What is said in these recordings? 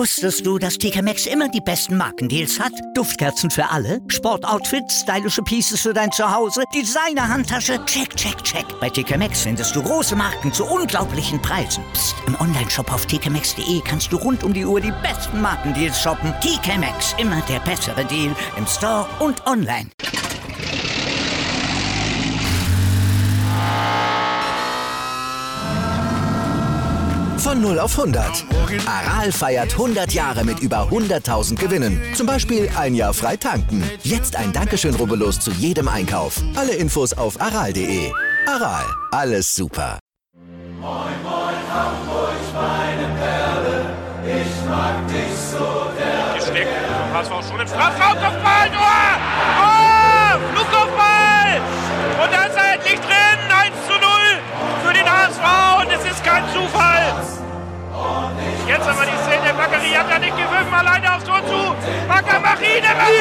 Wusstest du, dass TK Maxx immer die besten Markendeals hat? Duftkerzen für alle, Sportoutfits, stylische Pieces für dein Zuhause, Designer-Handtasche, check, check, check. Bei TK Maxx findest du große Marken zu unglaublichen Preisen. Psst. Im Onlineshop auf tkmaxx.de kannst du rund um die Uhr die besten Markendeals shoppen. TK Maxx, immer der bessere Deal im Store und online. Von 0 auf 100. Aral feiert 100 Jahre mit über 100.000 Gewinnen. Zum Beispiel ein Jahr frei tanken. Jetzt ein Dankeschön, rubbellos zu jedem Einkauf. Alle Infos auf aral.de. Aral, alles super. Moin, moin, Hamburg, meine Perle. Ich mag dich so sehr. Gesteckt, HSV schon im Strafraum, Kopfball, Tor! Oh, Flugkopfball! Und da ist er endlich drin, 1:0 für den HSV und es ist kein Zufall. Jetzt haben wir die Szene, Bakary hat da nicht gewürfen, alleine aufs Tor zu. Bakary, der macht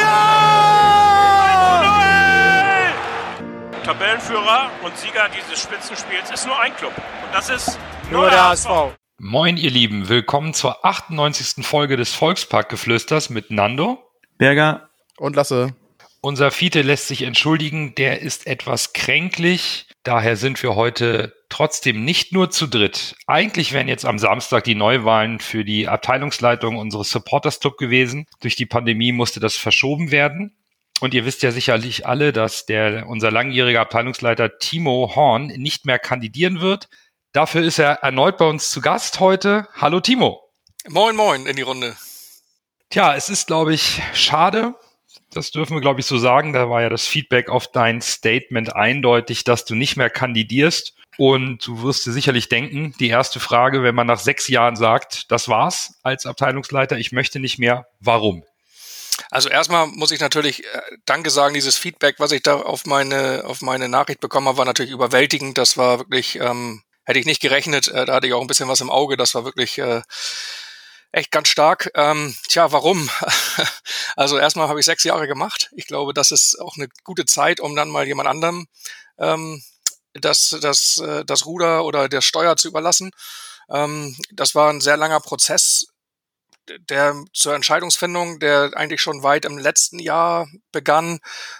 ja! 1:0! Tabellenführer und Sieger dieses Spitzenspiels ist nur ein Club. Und das ist nur der HSV. Moin ihr Lieben, willkommen zur 98. Folge des Volksparkgeflüsters mit Nando, Berger und Lasse. Unser Fiete lässt sich entschuldigen, der ist etwas kränklich. Daher sind wir heute trotzdem nicht nur zu dritt. Eigentlich wären jetzt am Samstag die Neuwahlen für die Abteilungsleitung unseres Supporters Club gewesen. Durch die Pandemie musste das verschoben werden. Und ihr wisst ja sicherlich alle, dass unser langjähriger Abteilungsleiter Timo Horn nicht mehr kandidieren wird. Dafür ist er erneut bei uns zu Gast heute. Hallo Timo. Moin, moin in die Runde. Tja, es ist, glaube ich, schade. Das dürfen wir, glaube ich, so sagen. Da war ja das Feedback auf dein Statement eindeutig, dass du nicht mehr kandidierst. Und du wirst dir sicherlich denken, die erste Frage, wenn man nach 6 Jahren sagt, das war's als Abteilungsleiter, ich möchte nicht mehr, warum? Also erstmal muss ich natürlich Danke sagen, dieses Feedback, was ich da auf meine Nachricht bekommen habe, war natürlich überwältigend. Das war wirklich, hätte ich nicht gerechnet, da hatte ich auch ein bisschen was im Auge, das war wirklich echt ganz stark. Warum? Also erstmal habe ich 6 Jahre gemacht. Ich glaube, das ist auch eine gute Zeit, um dann mal jemand anderem das Ruder oder der Steuer zu überlassen. Das war ein sehr langer Prozess, der zur Entscheidungsfindung, der eigentlich schon weit im letzten Jahr begann.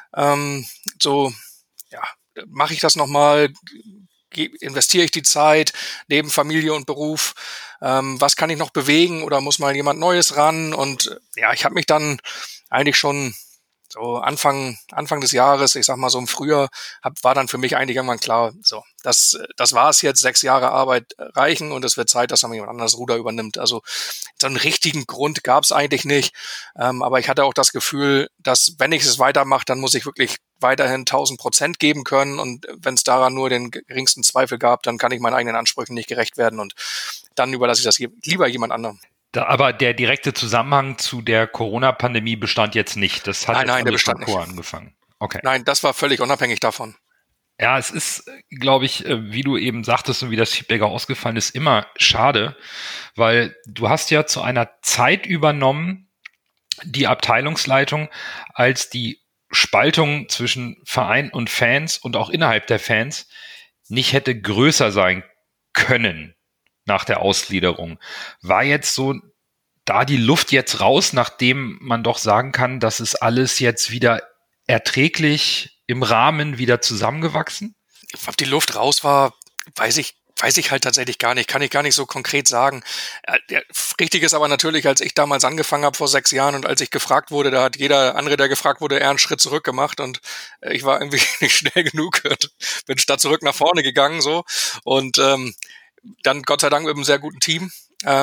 Mache ich das nochmal? Investiere ich die Zeit neben Familie und Beruf? Was kann ich noch bewegen oder muss mal jemand Neues ran? Und ja, ich habe mich dann eigentlich schon so Anfang des Jahres, ich sag mal so im Frühjahr, war dann für mich eigentlich irgendwann klar, so, das war es jetzt, 6 Jahre Arbeit reichen und es wird Zeit, dass dann jemand anderes Ruder übernimmt. Also so einen richtigen Grund gab es eigentlich nicht, aber ich hatte auch das Gefühl, dass wenn ich es weitermache, dann muss ich wirklich weiterhin 1000% geben können und wenn es daran nur den geringsten Zweifel gab, dann kann ich meinen eigenen Ansprüchen nicht gerecht werden und dann überlasse ich das lieber jemand anderem. Aber der direkte Zusammenhang zu der Corona-Pandemie bestand jetzt nicht. Das hat nein, der bestand nicht. Angefangen. Okay. Nein, das war völlig unabhängig davon. Ja, es ist, glaube ich, wie du eben sagtest und wie das Feedback auch ausgefallen ist, immer schade, weil du hast ja zu einer Zeit übernommen, die Abteilungsleitung, als die Spaltung zwischen Verein und Fans und auch innerhalb der Fans nicht hätte größer sein können nach der Ausgliederung. War jetzt so da die Luft jetzt raus, nachdem man doch sagen kann, dass es alles jetzt wieder erträglich im Rahmen wieder zusammengewachsen? Ob die Luft raus war, weiß ich halt tatsächlich gar nicht, kann ich gar nicht so konkret sagen. Richtig ist aber natürlich, als ich damals angefangen habe vor 6 Jahren und als ich gefragt wurde, da hat jeder andere, der gefragt wurde, eher einen Schritt zurück gemacht und ich war irgendwie nicht schnell genug und bin statt zurück nach vorne gegangen so und dann Gott sei Dank mit einem sehr guten Team.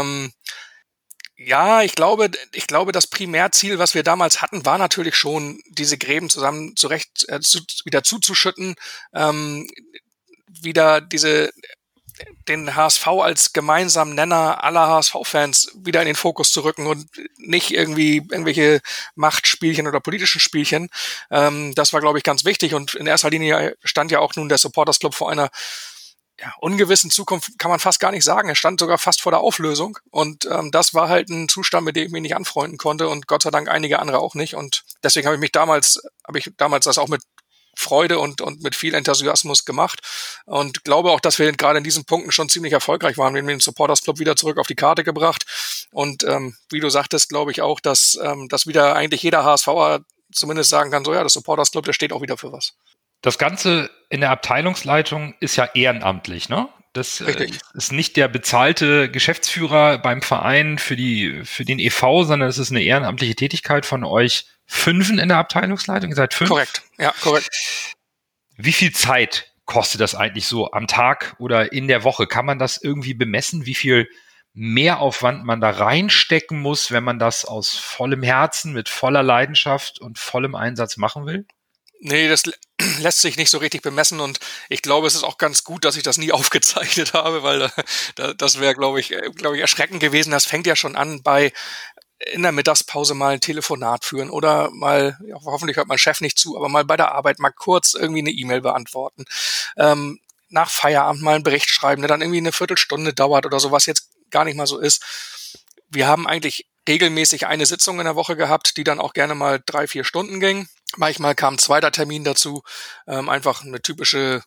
Ich glaube, das Primärziel, was wir damals hatten, war natürlich schon, diese Gräben zusammen wieder zuzuschütten, wieder den HSV als gemeinsamen Nenner aller HSV-Fans wieder in den Fokus zu rücken und nicht irgendwie irgendwelche Machtspielchen oder politischen Spielchen. Das war, glaube ich, ganz wichtig und in erster Linie stand ja auch nun der Supporters Club vor einer ungewissen Zukunft, kann man fast gar nicht sagen. Er stand sogar fast vor der Auflösung und das war halt ein Zustand, mit dem ich mich nicht anfreunden konnte und Gott sei Dank einige andere auch nicht und deswegen habe ich damals das auch mit Freude und mit viel Enthusiasmus gemacht und glaube auch, dass wir gerade in diesen Punkten schon ziemlich erfolgreich waren. Wir haben den Supporters Club wieder zurück auf die Karte gebracht Und wie du sagtest, glaube ich auch, dass wieder eigentlich jeder HSVer zumindest sagen kann, so ja, das Supporters Club, der steht auch wieder für was. Das Ganze in der Abteilungsleitung ist ja ehrenamtlich, ne? Das ist nicht der bezahlte Geschäftsführer beim Verein für den e.V., sondern es ist eine ehrenamtliche Tätigkeit von euch 5 in der Abteilungsleitung. Ihr seid 5? Korrekt, ja, korrekt. Wie viel Zeit kostet das eigentlich so am Tag oder in der Woche? Kann man das irgendwie bemessen, wie viel Mehraufwand man da reinstecken muss, wenn man das aus vollem Herzen, mit voller Leidenschaft und vollem Einsatz machen will? Nee, das lässt sich nicht so richtig bemessen und ich glaube, es ist auch ganz gut, dass ich das nie aufgezeichnet habe, weil das wäre, glaube ich, erschreckend gewesen. Das fängt ja schon an bei in der Mittagspause mal ein Telefonat führen oder mal, ja, hoffentlich hört mein Chef nicht zu, aber mal bei der Arbeit mal kurz irgendwie eine E-Mail beantworten. Nach Feierabend mal einen Bericht schreiben, der dann irgendwie eine Viertelstunde dauert oder so, was jetzt gar nicht mal so ist. Wir haben eigentlich regelmäßig eine Sitzung in der Woche gehabt, die dann auch gerne mal 3-4 Stunden ging. Manchmal kam ein zweiter Termin dazu, einfach eine typische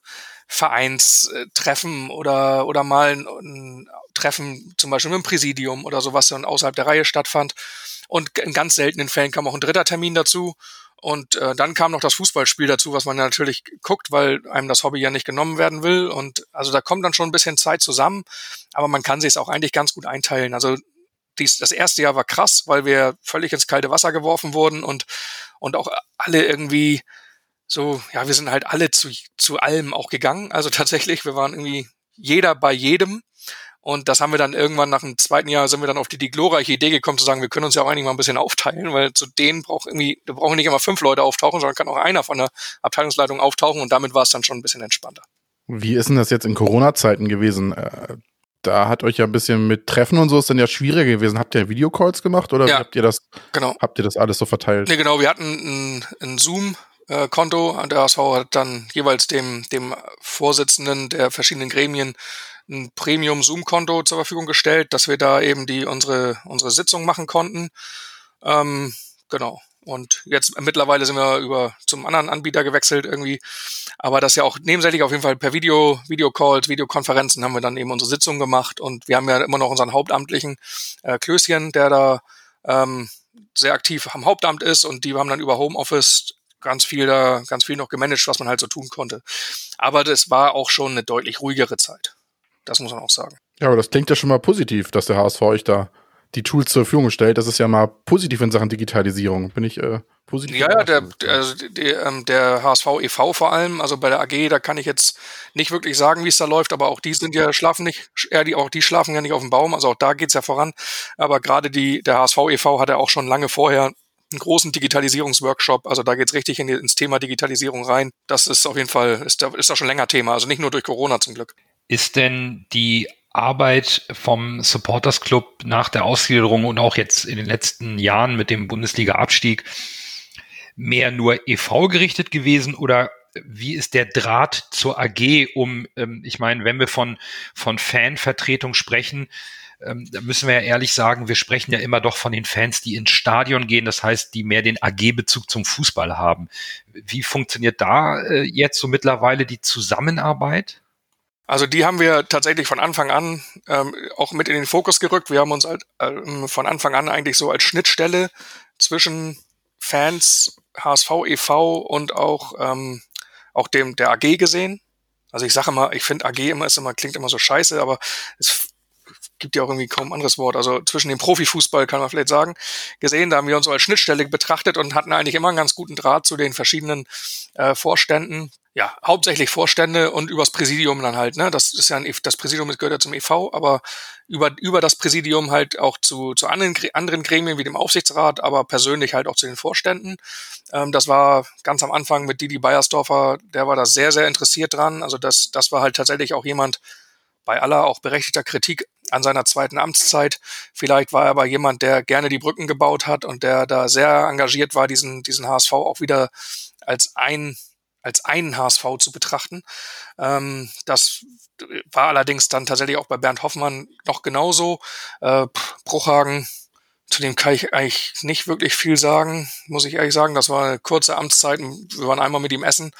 Vereinstreffen oder mal ein Treffen zum Beispiel mit dem Präsidium oder so, was dann außerhalb der Reihe stattfand. Und in ganz seltenen Fällen kam auch ein dritter Termin dazu. Und dann kam noch das Fußballspiel dazu, was man natürlich guckt, weil einem das Hobby ja nicht genommen werden will. Und also da kommt dann schon ein bisschen Zeit zusammen, aber man kann sich es auch eigentlich ganz gut einteilen. Also das erste Jahr war krass, weil wir völlig ins kalte Wasser geworfen wurden und auch alle irgendwie so, ja, wir sind halt alle zu allem auch gegangen. Also tatsächlich, wir waren irgendwie jeder bei jedem. Und das haben wir dann irgendwann nach dem zweiten Jahr sind wir dann auf die glorreiche Idee gekommen zu sagen, wir können uns ja auch eigentlich mal ein bisschen aufteilen, weil zu denen da brauchen nicht immer 5 Leute auftauchen, sondern kann auch einer von der Abteilungsleitung auftauchen und damit war es dann schon ein bisschen entspannter. Wie ist denn das jetzt in Corona-Zeiten gewesen? Da hat euch ja ein bisschen mit Treffen und so ist dann ja schwieriger gewesen. Habt ihr Videocalls gemacht oder ja, habt ihr das alles so verteilt? Nee, genau, wir hatten ein Zoom-Konto. Der HSV hat dann jeweils dem Vorsitzenden der verschiedenen Gremien ein Premium-Zoom-Konto zur Verfügung gestellt, dass wir da eben unsere Sitzung machen konnten. Genau. Und jetzt mittlerweile sind wir zum anderen Anbieter gewechselt irgendwie. Aber das ja auch nebensächlich auf jeden Fall per Videocalls, Videokonferenzen haben wir dann eben unsere Sitzung gemacht. Und wir haben ja immer noch unseren Hauptamtlichen Klößchen, der da sehr aktiv am Hauptamt ist. Und die haben dann über Homeoffice ganz viel noch gemanagt, was man halt so tun konnte. Aber das war auch schon eine deutlich ruhigere Zeit. Das muss man auch sagen. Ja, aber das klingt ja schon mal positiv, dass der HSV euch da die Tools zur Verfügung stellt. Das ist ja mal positiv in Sachen Digitalisierung. Bin ich positiv? Ja, der HSV e.V. vor allem, also bei der AG, da kann ich jetzt nicht wirklich sagen, wie es da läuft, aber auch die schlafen ja nicht auf dem Baum, also auch da geht's ja voran. Aber gerade der HSV e.V. hat ja auch schon lange vorher einen großen Digitalisierungsworkshop, also da geht's richtig ins Thema Digitalisierung rein. Das ist auf jeden Fall, ist da schon länger Thema, also nicht nur durch Corona zum Glück. Ist denn die Arbeit vom Supporters Club nach der Ausgliederung und auch jetzt in den letzten Jahren mit dem Bundesliga-Abstieg mehr nur e.V. gerichtet gewesen oder wie ist der Draht zur AG ich meine, wenn wir von Fanvertretung sprechen, da müssen wir ja ehrlich sagen, wir sprechen ja immer doch von den Fans, die ins Stadion gehen, das heißt, die mehr den AG-Bezug zum Fußball haben. Wie funktioniert da jetzt so mittlerweile die Zusammenarbeit? Also die haben wir tatsächlich von Anfang an auch mit in den Fokus gerückt. Wir haben uns halt von Anfang an eigentlich so als Schnittstelle zwischen Fans, HSV e.V. und auch der AG gesehen. Also ich sage immer, ich finde AG klingt immer so scheiße, aber es gibt ja auch irgendwie kaum ein anderes Wort. Also zwischen dem Profifußball kann man vielleicht sagen, gesehen, da haben wir uns so als Schnittstelle betrachtet und hatten eigentlich immer einen ganz guten Draht zu den verschiedenen Vorständen. Ja, hauptsächlich Vorstände und übers Präsidium dann halt, ne? Das ist ja das Präsidium gehört ja zum e.V., aber über das Präsidium halt auch zu anderen Gremien wie dem Aufsichtsrat, aber persönlich halt auch zu den Vorständen. Das war ganz am Anfang mit Didi Beiersdorfer, der war da sehr, sehr interessiert dran. Also das war halt tatsächlich auch jemand, bei aller auch berechtigter Kritik an seiner zweiten Amtszeit. Vielleicht war er aber jemand, der gerne die Brücken gebaut hat und der da sehr engagiert war, diesen HSV auch wieder als einen HSV zu betrachten. Das war allerdings dann tatsächlich auch bei Bernd Hoffmann noch genauso. Bruchhagen, zu dem kann ich eigentlich nicht wirklich viel sagen, muss ich ehrlich sagen. Das war eine kurze Amtszeit. Wir waren einmal mit ihm essen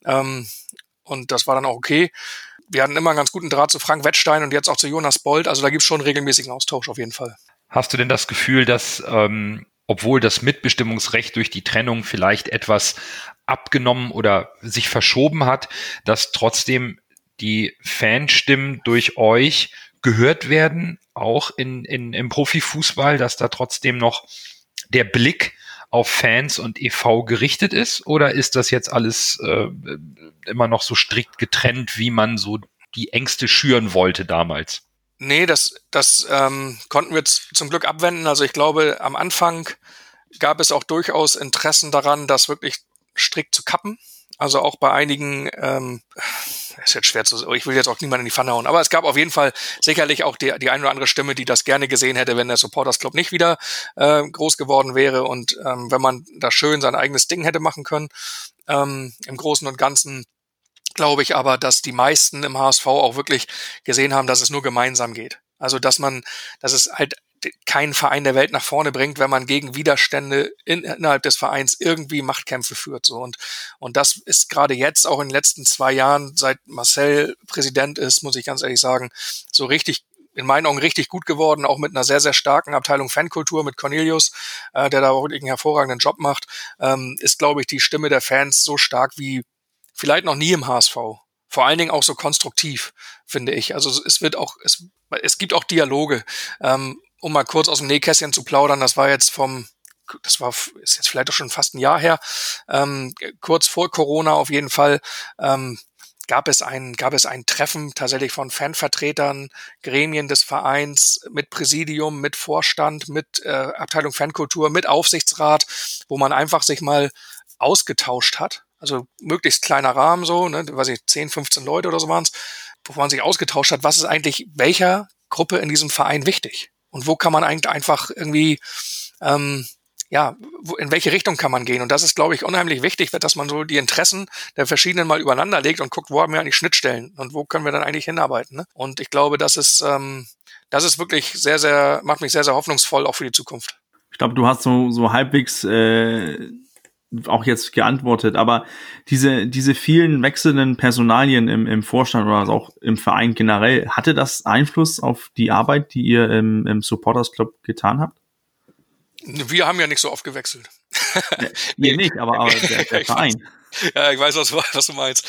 und das war dann auch okay. Wir hatten immer einen ganz guten Draht zu Frank Wettstein und jetzt auch zu Jonas Bold. Also da gibt es schon regelmäßigen Austausch auf jeden Fall. Hast du denn das Gefühl, dass, obwohl das Mitbestimmungsrecht durch die Trennung vielleicht etwas abgenommen oder sich verschoben hat, dass trotzdem die Fanstimmen durch euch gehört werden, auch im Profifußball, dass da trotzdem noch der Blick auf Fans und e.V. gerichtet ist? Oder ist das jetzt alles immer noch so strikt getrennt, wie man so die Ängste schüren wollte damals? Nee, das konnten wir zum Glück abwenden. Also ich glaube, am Anfang gab es auch durchaus Interessen daran, das wirklich strikt zu kappen. Also auch bei einigen, ist jetzt schwer zu, ich will jetzt auch niemanden in die Pfanne hauen, aber es gab auf jeden Fall sicherlich auch die ein oder andere Stimme, die das gerne gesehen hätte, wenn der Supporters Club nicht wieder groß geworden wäre und wenn man da schön sein eigenes Ding hätte machen können. Im Großen und Ganzen glaube ich aber, dass die meisten im HSV auch wirklich gesehen haben, dass es nur gemeinsam geht. Also dass es halt kein Verein der Welt nach vorne bringt, wenn man gegen Widerstände innerhalb des Vereins irgendwie Machtkämpfe führt. So und das ist gerade jetzt auch in den letzten 2 Jahren, seit Marcel Präsident ist, muss ich ganz ehrlich sagen, so richtig, in meinen Augen richtig gut geworden, auch mit einer sehr, sehr starken Abteilung Fankultur mit Cornelius, der da wirklich einen hervorragenden Job macht, ist, glaube ich, die Stimme der Fans so stark wie vielleicht noch nie im HSV. Vor allen Dingen auch so konstruktiv, finde ich. Also es gibt auch Dialoge. Um mal kurz aus dem Nähkästchen zu plaudern, ist jetzt vielleicht auch schon fast ein Jahr her, kurz vor Corona auf jeden Fall, gab es ein Treffen tatsächlich von Fanvertretern, Gremien des Vereins, mit Präsidium, mit Vorstand, mit Abteilung Fankultur, mit Aufsichtsrat, wo man einfach sich mal ausgetauscht hat. Also möglichst kleiner Rahmen so, ne, weiß ich, 10, 15 Leute oder so waren's, wo man sich ausgetauscht hat, was ist eigentlich welcher Gruppe in diesem Verein wichtig? Und wo kann man eigentlich einfach irgendwie, in welche Richtung kann man gehen? Und das ist, glaube ich, unheimlich wichtig, dass man so die Interessen der verschiedenen mal übereinander legt und guckt, wo haben wir eigentlich Schnittstellen und wo können wir dann eigentlich hinarbeiten. Ne? Und ich glaube, das ist wirklich sehr, sehr, macht mich sehr, sehr hoffnungsvoll auch für die Zukunft. Ich glaube, du hast so halbwegs auch jetzt geantwortet, aber diese vielen wechselnden Personalien im Vorstand oder also auch im Verein generell, hatte das Einfluss auf die Arbeit, die ihr im Supporters Club getan habt? Wir haben ja nicht so oft gewechselt. Ihr nicht, aber der Verein. Ja, ich weiß, was du meinst.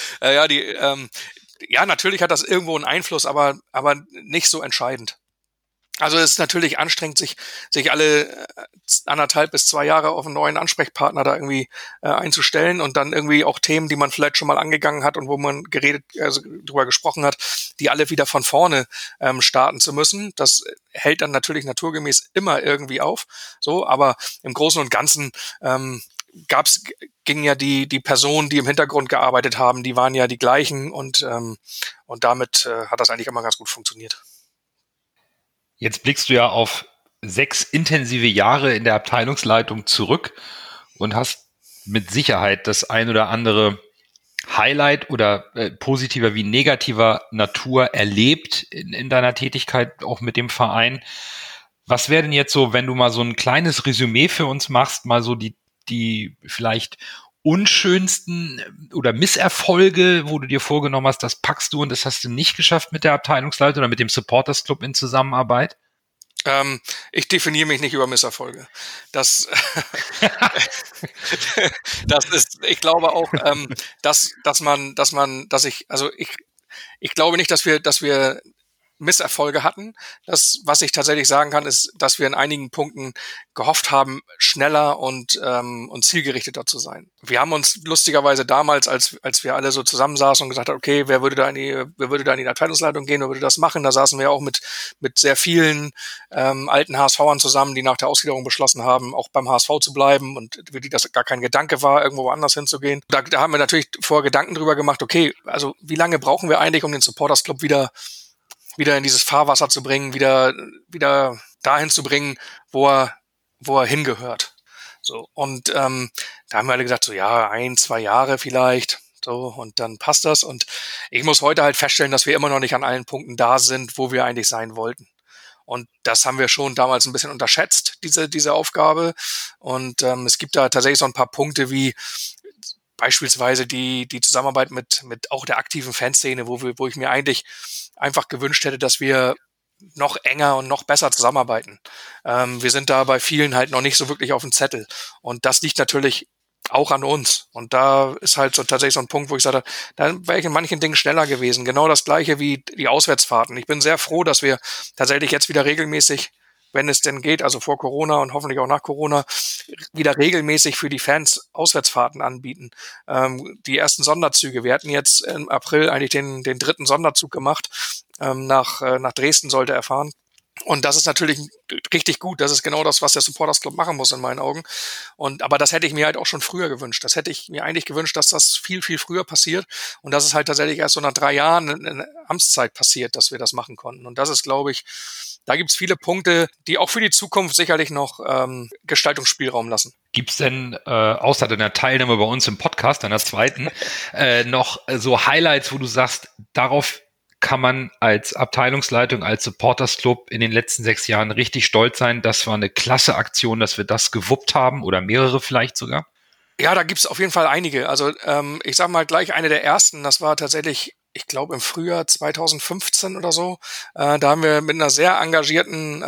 Natürlich hat das irgendwo einen Einfluss, aber nicht so entscheidend. Also es ist natürlich anstrengend, sich alle 1,5 bis 2 Jahre auf einen neuen Ansprechpartner da irgendwie einzustellen und dann irgendwie auch Themen, die man vielleicht schon mal angegangen hat und wo man drüber gesprochen hat, die alle wieder von vorne starten zu müssen. Das hält dann natürlich naturgemäß immer irgendwie auf. So, aber im Großen und Ganzen gingen ja die Personen, die im Hintergrund gearbeitet haben, die waren ja die gleichen und damit hat das eigentlich immer ganz gut funktioniert. Jetzt blickst du ja auf 6 intensive Jahre in der Abteilungsleitung zurück und hast mit Sicherheit das ein oder andere Highlight oder positiver wie negativer Natur erlebt in deiner Tätigkeit auch mit dem Verein. Was wäre denn jetzt so, wenn du mal so ein kleines Resümee für uns machst, mal so die vielleicht unschönsten oder Misserfolge, wo du dir vorgenommen hast, das packst du und das hast du nicht geschafft mit der Abteilungsleitung oder mit dem Supporters Club in Zusammenarbeit? Ich definiere mich nicht über Misserfolge. Das ist, ich glaube auch, ich glaube nicht, dass wir Misserfolge hatten. Das, was ich tatsächlich sagen kann, ist, dass wir in einigen Punkten gehofft haben, schneller und zielgerichteter zu sein. Wir haben uns lustigerweise damals, als wir alle so zusammensaßen und gesagt haben, okay, wer würde da in die Abteilungsleitung gehen, wer würde das machen? Da saßen wir auch mit sehr vielen alten HSVern zusammen, die nach der Ausgliederung beschlossen haben, auch beim HSV zu bleiben und für die das gar kein Gedanke war, irgendwo woanders hinzugehen. Da haben wir natürlich vorher Gedanken drüber gemacht, okay, also wie lange brauchen wir eigentlich, um den Supporters Club wieder in dieses Fahrwasser zu bringen, wieder dahin zu bringen, wo er hingehört. So, und da haben wir alle gesagt, so ja, 1, 2 Jahre vielleicht, so, und dann passt das. Und ich muss heute halt feststellen, dass wir immer noch nicht an allen Punkten da sind, wo wir eigentlich sein wollten. Und das haben wir schon damals ein bisschen unterschätzt, diese Aufgabe. Und es gibt da tatsächlich so ein paar Punkte wie beispielsweise die Zusammenarbeit mit auch der aktiven Fanszene, wo ich mir eigentlich einfach gewünscht hätte, dass wir noch enger und noch besser zusammenarbeiten. Wir sind da bei vielen halt noch nicht so wirklich auf dem Zettel. Und das liegt natürlich auch an uns. Und da ist halt so tatsächlich so ein Punkt, wo ich sage, da wäre ich in manchen Dingen schneller gewesen. Genau das Gleiche wie die Auswärtsfahrten. Ich bin sehr froh, dass wir tatsächlich jetzt wieder regelmäßig, wenn es denn geht, also vor Corona und hoffentlich auch nach Corona, wieder regelmäßig für die Fans Auswärtsfahrten anbieten. Die ersten Sonderzüge. Wir hatten jetzt im April eigentlich den 3. Sonderzug gemacht. Nach Dresden sollte er fahren. Und das ist natürlich richtig gut. Das ist genau das, was der Supporters Club machen muss in meinen Augen. Aber das hätte ich mir halt auch schon früher gewünscht. Das hätte ich mir eigentlich gewünscht, dass das viel, viel früher passiert. Und dass es halt tatsächlich erst so nach 3 Jahren in Amtszeit passiert, dass wir das machen konnten. Und das ist, glaube ich, da gibt's viele Punkte, die auch für die Zukunft sicherlich noch Gestaltungsspielraum lassen. Gibt's denn, außer deiner Teilnahme bei uns im Podcast, deiner zweiten, noch so Highlights, wo du sagst, darauf kann man als Abteilungsleitung, als Supporters Club in den letzten 6 Jahren richtig stolz sein. Das war eine klasse Aktion, dass wir das gewuppt haben oder mehrere vielleicht sogar? Ja, da gibt's auf jeden Fall einige. Also ich sag mal gleich eine der ersten, das war tatsächlich, ich glaube im Frühjahr 2015 oder so. Da haben wir mit einer sehr engagierten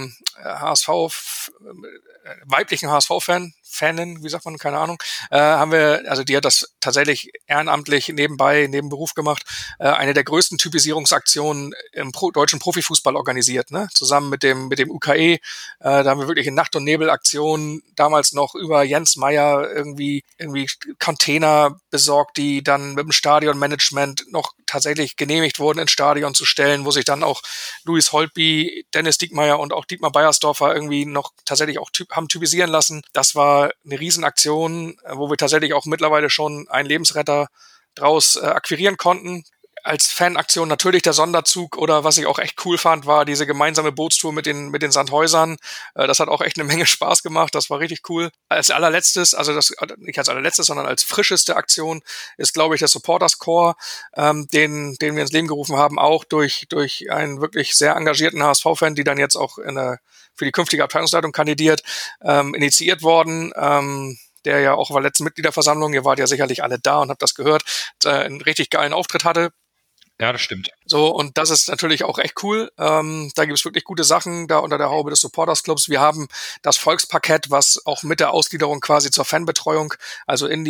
weiblichen HSV-Fanin, wie sagt man, keine Ahnung, haben wir, also die hat das tatsächlich ehrenamtlich neben Beruf gemacht, eine der größten Typisierungsaktionen im deutschen Profifußball organisiert, ne? Zusammen mit dem UKE. Da haben wir wirklich in Nacht- und Nebel-Aktionen damals noch über Jens Meyer irgendwie Container besorgt, die dann mit dem Stadionmanagement noch tatsächlich genehmigt wurden, ins Stadion zu stellen, wo sich dann auch Louis Holtby, Dennis Diekmeyer und auch Dietmar Beiersdorfer irgendwie noch tatsächlich auch haben typisieren lassen. Das war eine Riesenaktion, wo wir tatsächlich auch mittlerweile schon einen Lebensretter draus akquirieren konnten. Als Fanaktion natürlich der Sonderzug oder was ich auch echt cool fand, war diese gemeinsame Bootstour mit den Sandhäusern. Das hat auch echt eine Menge Spaß gemacht. Das war richtig cool. Als allerletztes, also das nicht als allerletztes, sondern als frischeste Aktion ist, glaube ich, der Supporters Corps, den wir ins Leben gerufen haben, auch durch einen wirklich sehr engagierten HSV-Fan, die dann jetzt auch für die künftige Abteilungsleitung kandidiert, initiiert worden. Der ja auch auf der letzten Mitgliederversammlung, ihr wart ja sicherlich alle da und habt das gehört, einen richtig geilen Auftritt hatte. Ja, das stimmt. So, und das ist natürlich auch echt cool. Da gibt es wirklich gute Sachen da unter der Haube des Supporters Clubs. Wir haben das Volksparkett, was auch mit der Ausgliederung quasi zur Fanbetreuung, also in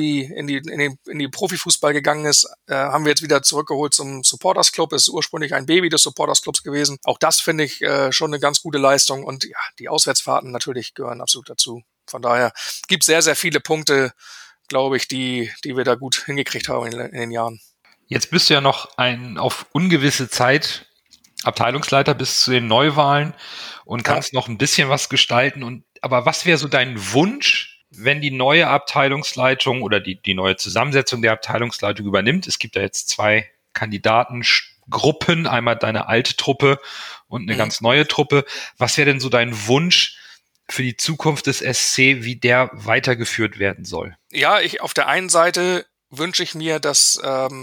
die Profifußball gegangen ist, haben wir jetzt wieder zurückgeholt zum Supporters Club. Es ist ursprünglich ein Baby des Supporters Clubs gewesen. Auch das finde ich schon eine ganz gute Leistung. Und ja, die Auswärtsfahrten natürlich gehören absolut dazu. Von daher gibt es sehr, sehr viele Punkte, glaube ich, die wir da gut hingekriegt haben in den Jahren. Jetzt bist du ja noch auf ungewisse Zeit Abteilungsleiter bis zu den Neuwahlen und kannst noch ein bisschen was gestalten. Aber was wäre so dein Wunsch, wenn die neue Abteilungsleitung oder die neue Zusammensetzung der Abteilungsleitung übernimmt? Es gibt da jetzt 2 Kandidatengruppen, einmal deine alte Truppe und eine ganz neue Truppe. Was wäre denn so dein Wunsch für die Zukunft des SC, wie der weitergeführt werden soll? Ja, auf der einen Seite wünsche ich mir, dass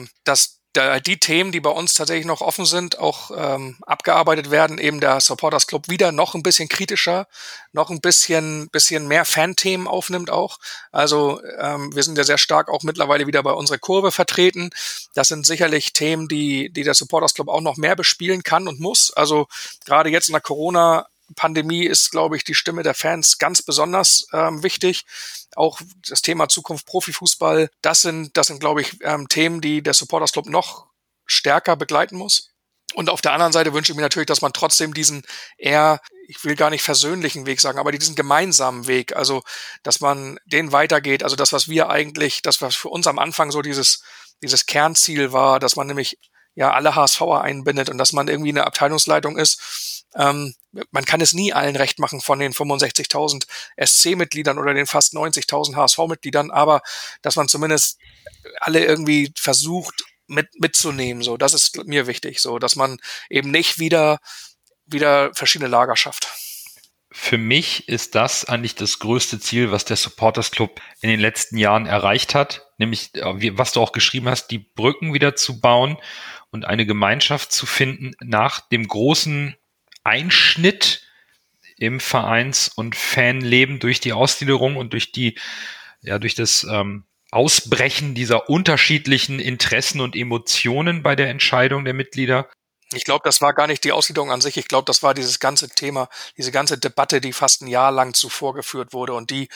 die Themen, die bei uns tatsächlich noch offen sind, auch abgearbeitet werden. Eben der Supporters Club wieder noch ein bisschen kritischer, noch ein bisschen mehr Fan-Themen aufnimmt auch. Also wir sind ja sehr stark auch mittlerweile wieder bei unserer Kurve vertreten. Das sind sicherlich Themen, die der Supporters Club auch noch mehr bespielen kann und muss. Also gerade jetzt in der Corona-Pandemie ist, glaube ich, die Stimme der Fans ganz besonders wichtig. Auch das Thema Zukunft Profifußball, das sind, glaube ich, Themen, die der Supporters Club noch stärker begleiten muss. Und auf der anderen Seite wünsche ich mir natürlich, dass man trotzdem diesen eher, ich will gar nicht versöhnlichen Weg sagen, aber diesen gemeinsamen Weg, also dass man den weitergeht, also das, was für uns am Anfang so dieses Kernziel war, dass man nämlich ja alle HSVer einbindet und dass man irgendwie eine Abteilungsleitung ist. Man kann es nie allen recht machen von den 65.000 SC-Mitgliedern oder den fast 90.000 HSV-Mitgliedern, aber dass man zumindest alle irgendwie versucht mitzunehmen, so, das ist mir wichtig, so, dass man eben nicht wieder verschiedene Lager schafft. Für mich ist das eigentlich das größte Ziel, was der Supporters Club in den letzten Jahren erreicht hat, nämlich, was du auch geschrieben hast, die Brücken wieder zu bauen und eine Gemeinschaft zu finden nach dem großen Einschnitt im Vereins- und Fanleben durch die Ausgliederung und durch das Ausbrechen dieser unterschiedlichen Interessen und Emotionen bei der Entscheidung der Mitglieder. Ich glaube, das war gar nicht die Ausgliederung an sich. Ich glaube, das war dieses ganze Thema, diese ganze Debatte, die fast ein Jahr lang zuvor geführt wurde und die,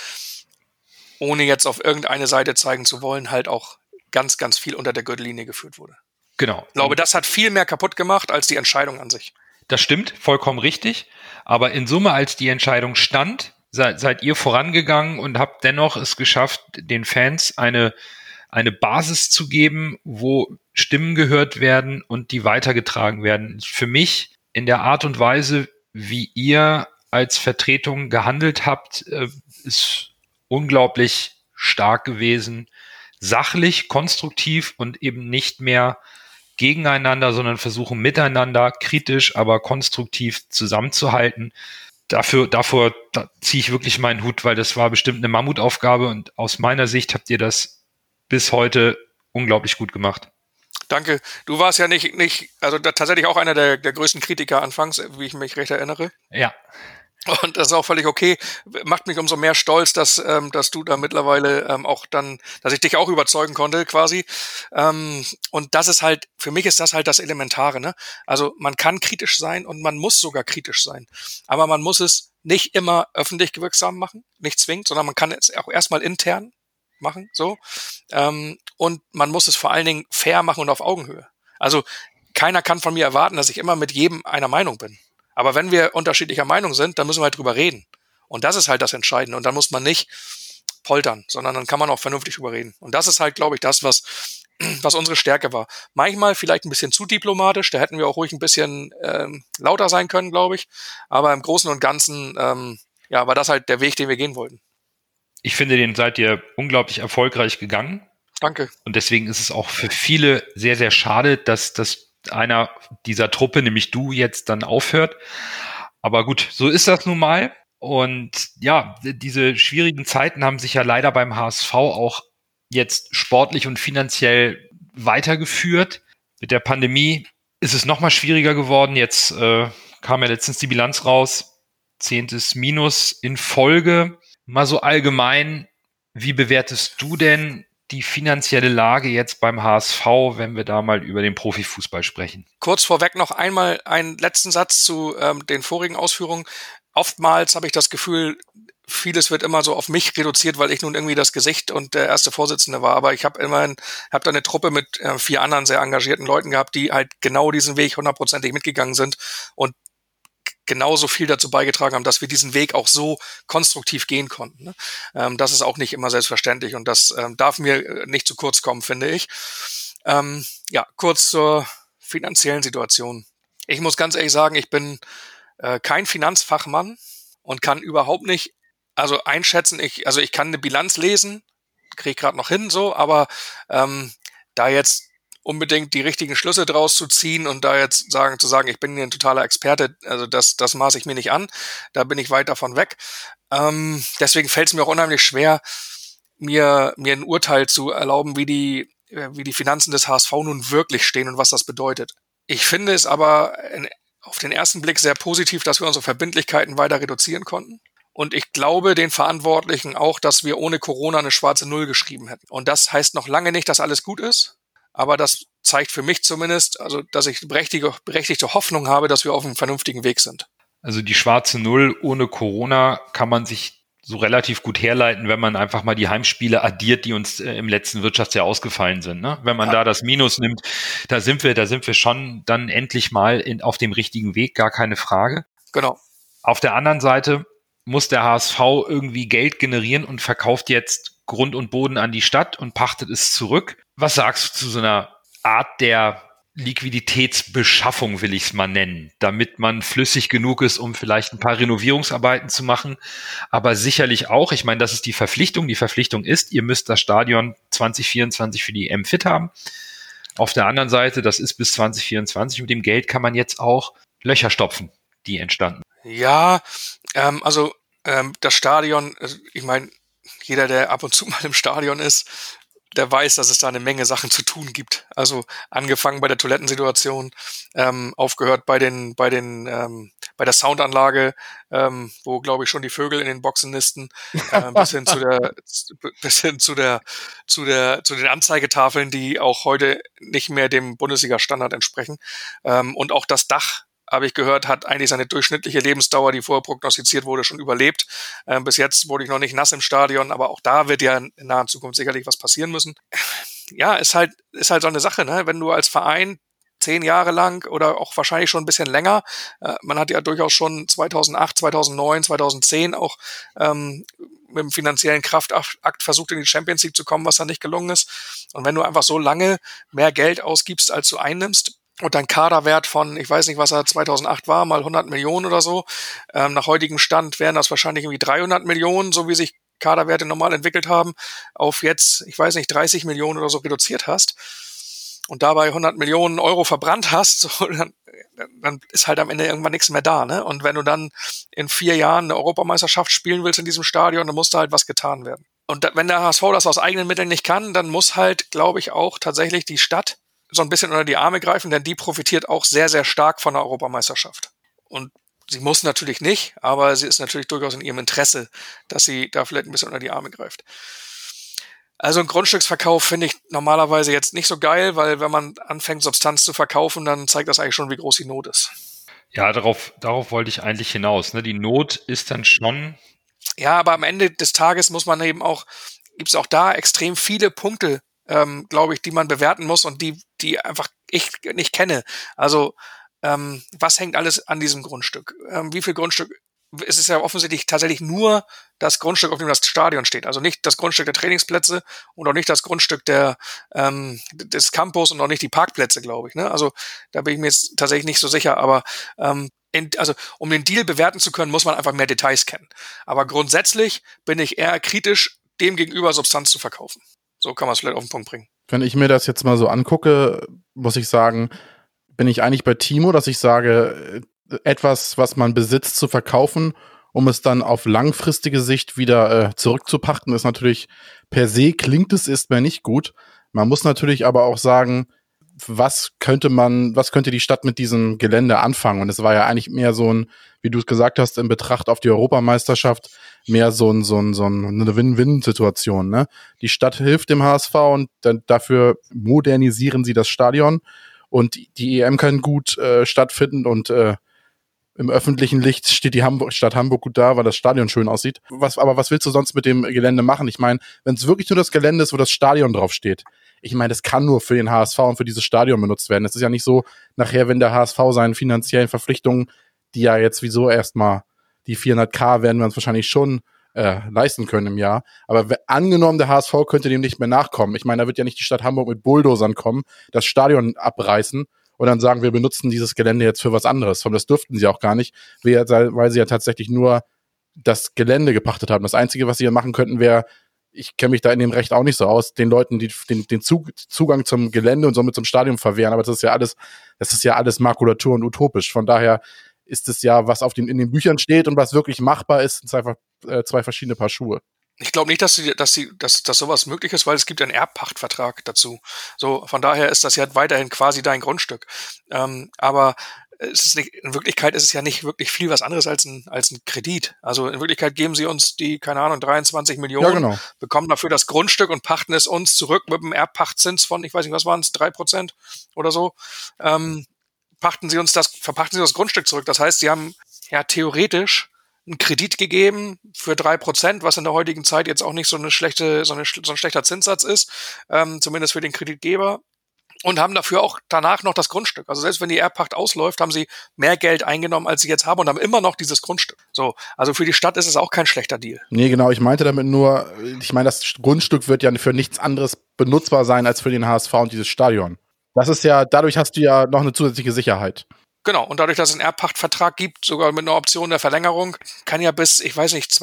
ohne jetzt auf irgendeine Seite zeigen zu wollen, halt auch ganz, ganz viel unter der Gürtellinie geführt wurde. Genau. Ich glaube, das hat viel mehr kaputt gemacht als die Entscheidung an sich. Das stimmt, vollkommen richtig. Aber in Summe, als die Entscheidung stand, seid ihr vorangegangen und habt dennoch es geschafft, den Fans eine Basis zu geben, wo Stimmen gehört werden und die weitergetragen werden. Für mich in der Art und Weise, wie ihr als Vertretung gehandelt habt, ist unglaublich stark gewesen. Sachlich, konstruktiv und eben nicht mehr gegeneinander, sondern versuchen miteinander kritisch, aber konstruktiv zusammenzuhalten. Davor ziehe ich wirklich meinen Hut, weil das war bestimmt eine Mammutaufgabe und aus meiner Sicht habt ihr das bis heute unglaublich gut gemacht. Danke. Du warst ja nicht, also tatsächlich auch einer der größten Kritiker anfangs, wie ich mich recht erinnere. Ja. Und das ist auch völlig okay. Macht mich umso mehr stolz, dass du da mittlerweile auch dann, dass ich dich auch überzeugen konnte quasi. Und das ist halt, für mich ist das halt das Elementare, ne? Also man kann kritisch sein und man muss sogar kritisch sein. Aber man muss es nicht immer öffentlich wirksam machen, nicht zwingend, sondern man kann es auch erstmal intern machen, so. Und man muss es vor allen Dingen fair machen und auf Augenhöhe. Also keiner kann von mir erwarten, dass ich immer mit jedem einer Meinung bin. Aber wenn wir unterschiedlicher Meinung sind, dann müssen wir halt drüber reden. Und das ist halt das Entscheidende. Und dann muss man nicht poltern, sondern dann kann man auch vernünftig drüber reden. Und das ist halt, glaube ich, das, was unsere Stärke war. Manchmal vielleicht ein bisschen zu diplomatisch, da hätten wir auch ruhig ein bisschen lauter sein können, glaube ich. Aber im Großen und Ganzen war das halt der Weg, den wir gehen wollten. Ich finde, den seid ihr unglaublich erfolgreich gegangen. Danke. Und deswegen ist es auch für viele sehr, sehr schade, dass einer dieser Truppe, nämlich du, jetzt dann aufhört. Aber gut, so ist das nun mal. Und ja, diese schwierigen Zeiten haben sich ja leider beim HSV auch jetzt sportlich und finanziell weitergeführt. Mit der Pandemie ist es nochmal schwieriger geworden. Jetzt kam ja letztens die Bilanz raus. 10. Minus in Folge. Mal so allgemein, wie bewertest du denn die finanzielle Lage jetzt beim HSV, wenn wir da mal über den Profifußball sprechen? Kurz vorweg noch einmal einen letzten Satz zu den vorigen Ausführungen. Oftmals habe ich das Gefühl, vieles wird immer so auf mich reduziert, weil ich nun irgendwie das Gesicht und der erste Vorsitzende war. Aber ich habe da eine Truppe mit 4 anderen sehr engagierten Leuten gehabt, die halt genau diesen Weg 100%ig mitgegangen sind und genauso viel dazu beigetragen haben, dass wir diesen Weg auch so konstruktiv gehen konnten. Ne? Das ist auch nicht immer selbstverständlich und das darf mir nicht zu kurz kommen, finde ich. Kurz zur finanziellen Situation. Ich muss ganz ehrlich sagen, ich bin kein Finanzfachmann und kann überhaupt nicht einschätzen. Ich kann eine Bilanz lesen, kriege ich gerade noch hin, so, aber da jetzt unbedingt die richtigen Schlüsse draus zu ziehen und da jetzt zu sagen, ich bin hier ein totaler Experte, also das maße ich mir nicht an, da bin ich weit davon weg. Deswegen fällt es mir auch unheimlich schwer, mir ein Urteil zu erlauben, wie die Finanzen des HSV nun wirklich stehen und was das bedeutet. Ich finde es aber auf den ersten Blick sehr positiv, dass wir unsere Verbindlichkeiten weiter reduzieren konnten. Und ich glaube den Verantwortlichen auch, dass wir ohne Corona eine schwarze Null geschrieben hätten. Und das heißt noch lange nicht, dass alles gut ist. Aber das zeigt für mich zumindest, also dass ich berechtigte Hoffnung habe, dass wir auf einem vernünftigen Weg sind. Also die schwarze Null ohne Corona kann man sich so relativ gut herleiten, wenn man einfach mal die Heimspiele addiert, die uns im letzten Wirtschaftsjahr ausgefallen sind. Ne? Wenn man da das Minus nimmt, da sind wir schon dann endlich mal auf dem richtigen Weg, gar keine Frage. Genau. Auf der anderen Seite muss der HSV irgendwie Geld generieren und verkauft jetzt Grund und Boden an die Stadt und pachtet es zurück. Was sagst du zu so einer Art der Liquiditätsbeschaffung, will ich es mal nennen, damit man flüssig genug ist, um vielleicht ein paar Renovierungsarbeiten zu machen, aber sicherlich auch, ich meine, das ist die Verpflichtung. Die Verpflichtung ist, ihr müsst das Stadion 2024 für die EM fit haben. Auf der anderen Seite, das ist bis 2024, mit dem Geld kann man jetzt auch Löcher stopfen, die entstanden. Ja, das Stadion, ich meine, jeder, der ab und zu mal im Stadion ist, der weiß, dass es da eine Menge Sachen zu tun gibt. Also angefangen bei der Toilettensituation, aufgehört bei den bei der Soundanlage, wo, glaube ich, schon die Vögel in den Boxen nisten, bis hin zu den Anzeigetafeln, die auch heute nicht mehr dem Bundesliga-Standard entsprechen. Und auch das Dach, habe ich gehört, hat eigentlich seine durchschnittliche Lebensdauer, die vorher prognostiziert wurde, schon überlebt. Bis jetzt wurde ich noch nicht nass im Stadion, aber auch da wird ja in naher Zukunft sicherlich was passieren müssen. Ja, ist halt so eine Sache, ne? Wenn du als Verein 10 Jahre lang oder auch wahrscheinlich schon ein bisschen länger, man hat ja durchaus schon 2008, 2009, 2010 auch mit dem finanziellen Kraftakt versucht, in die Champions League zu kommen, was dann nicht gelungen ist. Und wenn du einfach so lange mehr Geld ausgibst, als du einnimmst, und dein Kaderwert von, ich weiß nicht, was er 2008 war, mal 100 Millionen oder so. Nach heutigem Stand wären das wahrscheinlich irgendwie 300 Millionen, so wie sich Kaderwerte normal entwickelt haben, auf jetzt, ich weiß nicht, 30 Millionen oder so reduziert hast und dabei 100 Millionen Euro verbrannt hast, so, dann ist halt am Ende irgendwann nichts mehr da, ne? Und wenn du dann in 4 Jahren eine Europameisterschaft spielen willst in diesem Stadion, dann muss da halt was getan werden. Und wenn der HSV das aus eigenen Mitteln nicht kann, dann muss halt, glaube ich, auch tatsächlich die Stadt so ein bisschen unter die Arme greifen, denn die profitiert auch sehr, sehr stark von der Europameisterschaft. Und sie muss natürlich nicht, aber sie ist natürlich durchaus in ihrem Interesse, dass sie da vielleicht ein bisschen unter die Arme greift. Also ein Grundstücksverkauf finde ich normalerweise jetzt nicht so geil, weil wenn man anfängt, Substanz zu verkaufen, dann zeigt das eigentlich schon, wie groß die Not ist. Ja, darauf wollte ich eigentlich hinaus. Ne? Die Not ist dann schon... Ja, aber am Ende des Tages muss man eben auch, gibt es auch da extrem viele Punkte, glaube ich, die man bewerten muss und die einfach ich nicht kenne. Also was hängt alles an diesem Grundstück? Wie viel Grundstück? Es ist ja offensichtlich tatsächlich nur das Grundstück, auf dem das Stadion steht. Also nicht das Grundstück der Trainingsplätze und auch nicht das Grundstück des Campus und auch nicht die Parkplätze, glaube ich. Ne? Also da bin ich mir jetzt tatsächlich nicht so sicher. Aber also um den Deal bewerten zu können, muss man einfach mehr Details kennen. Aber grundsätzlich bin ich eher kritisch, dem gegenüber Substanz zu verkaufen. So kann man es vielleicht auf den Punkt bringen. Wenn ich mir das jetzt mal so angucke, muss ich sagen, bin ich eigentlich bei Timo, dass ich sage, etwas, was man besitzt, zu verkaufen, um es dann auf langfristige Sicht wieder zurückzupachten, ist natürlich per se, klingt es erstmal nicht gut. Man muss natürlich aber auch sagen, was könnte die Stadt mit diesem Gelände anfangen? Und es war ja eigentlich mehr so ein, wie du es gesagt hast, in Betracht auf die Europameisterschaft, mehr so eine Win-Win-Situation, ne? Die Stadt hilft dem HSV und dann dafür modernisieren sie das Stadion und die EM kann gut stattfinden und im öffentlichen Licht steht die Stadt Hamburg gut da, weil das Stadion schön aussieht. Aber was willst du sonst mit dem Gelände machen? Ich meine, wenn es wirklich nur das Gelände ist, wo das Stadion drauf steht, ich meine, das kann nur für den HSV und für dieses Stadion benutzt werden. Es ist ja nicht so, nachher, wenn der HSV seinen finanziellen Verpflichtungen, die ja jetzt wieso erstmal, die 400.000 werden wir uns wahrscheinlich schon leisten können im Jahr. Aber angenommen, der HSV könnte dem nicht mehr nachkommen. Ich meine, da wird ja nicht die Stadt Hamburg mit Bulldozern kommen, das Stadion abreißen und dann sagen, wir benutzen dieses Gelände jetzt für was anderes. Und das dürften sie auch gar nicht, weil sie ja tatsächlich nur das Gelände gepachtet haben. Das Einzige, was sie ja machen könnten, wäre, ich kenne mich da in dem Recht auch nicht so aus, den Leuten den Zugang zum Gelände und somit zum Stadion verwehren. Aber das ist ja alles Makulatur und utopisch. Von daher ist es ja, was in den Büchern steht und was wirklich machbar ist, sind einfach 2 verschiedene Paar Schuhe. Ich glaube nicht, dass sowas möglich ist, weil es gibt einen Erbpachtvertrag dazu. So, von daher ist das ja weiterhin quasi dein Grundstück. Aber in Wirklichkeit ist es ja nicht wirklich viel was anderes als ein Kredit. Also in Wirklichkeit geben sie uns die, keine Ahnung, 23 Millionen, ja, genau, bekommen dafür das Grundstück und pachten es uns zurück mit einem Erbpachtzins von, ich weiß nicht, was waren es, 3% oder so. Verpachten sie uns das Grundstück zurück. Das heißt, sie haben ja theoretisch einen Kredit gegeben für 3%, was in der heutigen Zeit jetzt auch nicht so ein schlechter Zinssatz ist, zumindest für den Kreditgeber. Und haben dafür auch danach noch das Grundstück. Also selbst wenn die Erbpacht ausläuft, haben sie mehr Geld eingenommen, als sie jetzt haben und haben immer noch dieses Grundstück. So, also für die Stadt ist es auch kein schlechter Deal. Nee, genau, ich meinte damit nur, das Grundstück wird ja für nichts anderes benutzbar sein als für den HSV und dieses Stadion. Das ist ja, dadurch hast du ja noch eine zusätzliche Sicherheit. Genau, und dadurch, dass es einen Erbpachtvertrag gibt, sogar mit einer Option der Verlängerung, kann ja bis, ich weiß nicht,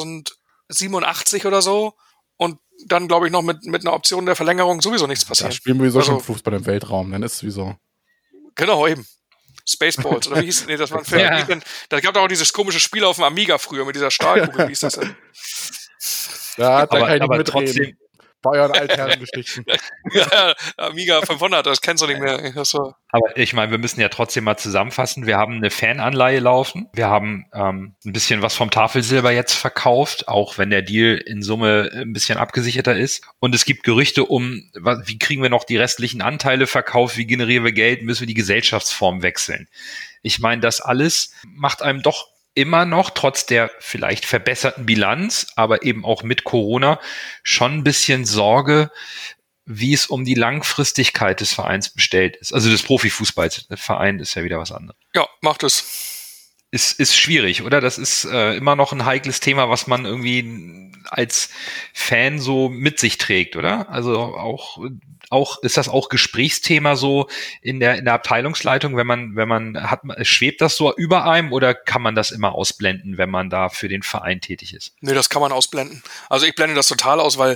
2087 oder so und dann, glaube ich, noch mit einer Option der Verlängerung sowieso nichts passieren. Da spielen wir sowieso schon Fußball im Weltraum, dann ist es sowieso. Genau, eben. Spaceballs, oder wie hieß es? Nee, das war ein Film. Ja. Da gab es auch dieses komische Spiel auf dem Amiga früher mit dieser Stahlkugel, wie hieß das denn? Ja, da kann ich nicht mitreden. Bayern-Altherrengeschichten. Ja, Amiga 500, das kennst du nicht mehr. Aber ich meine, wir müssen ja trotzdem mal zusammenfassen. Wir haben eine Fananleihe laufen. Wir haben ein bisschen was vom Tafelsilber jetzt verkauft, auch wenn der Deal in Summe ein bisschen abgesicherter ist. Und es gibt Gerüchte wie kriegen wir noch die restlichen Anteile verkauft, wie generieren wir Geld, müssen wir die Gesellschaftsform wechseln. Ich meine, das alles macht einem doch immer noch, trotz der vielleicht verbesserten Bilanz, aber eben auch mit Corona, schon ein bisschen Sorge, wie es um die Langfristigkeit des Vereins bestellt ist. Also des Profifußballs. Der Verein ist ja wieder was anderes. Ja, macht es. Ist schwierig, oder? Das ist immer noch ein heikles Thema, was man irgendwie als Fan so mit sich trägt, oder? Also auch ist das auch Gesprächsthema so in der Abteilungsleitung, wenn man schwebt das so über einem oder kann man das immer ausblenden, wenn man da für den Verein tätig ist? Nee, das kann man ausblenden. Also ich blende das total aus, weil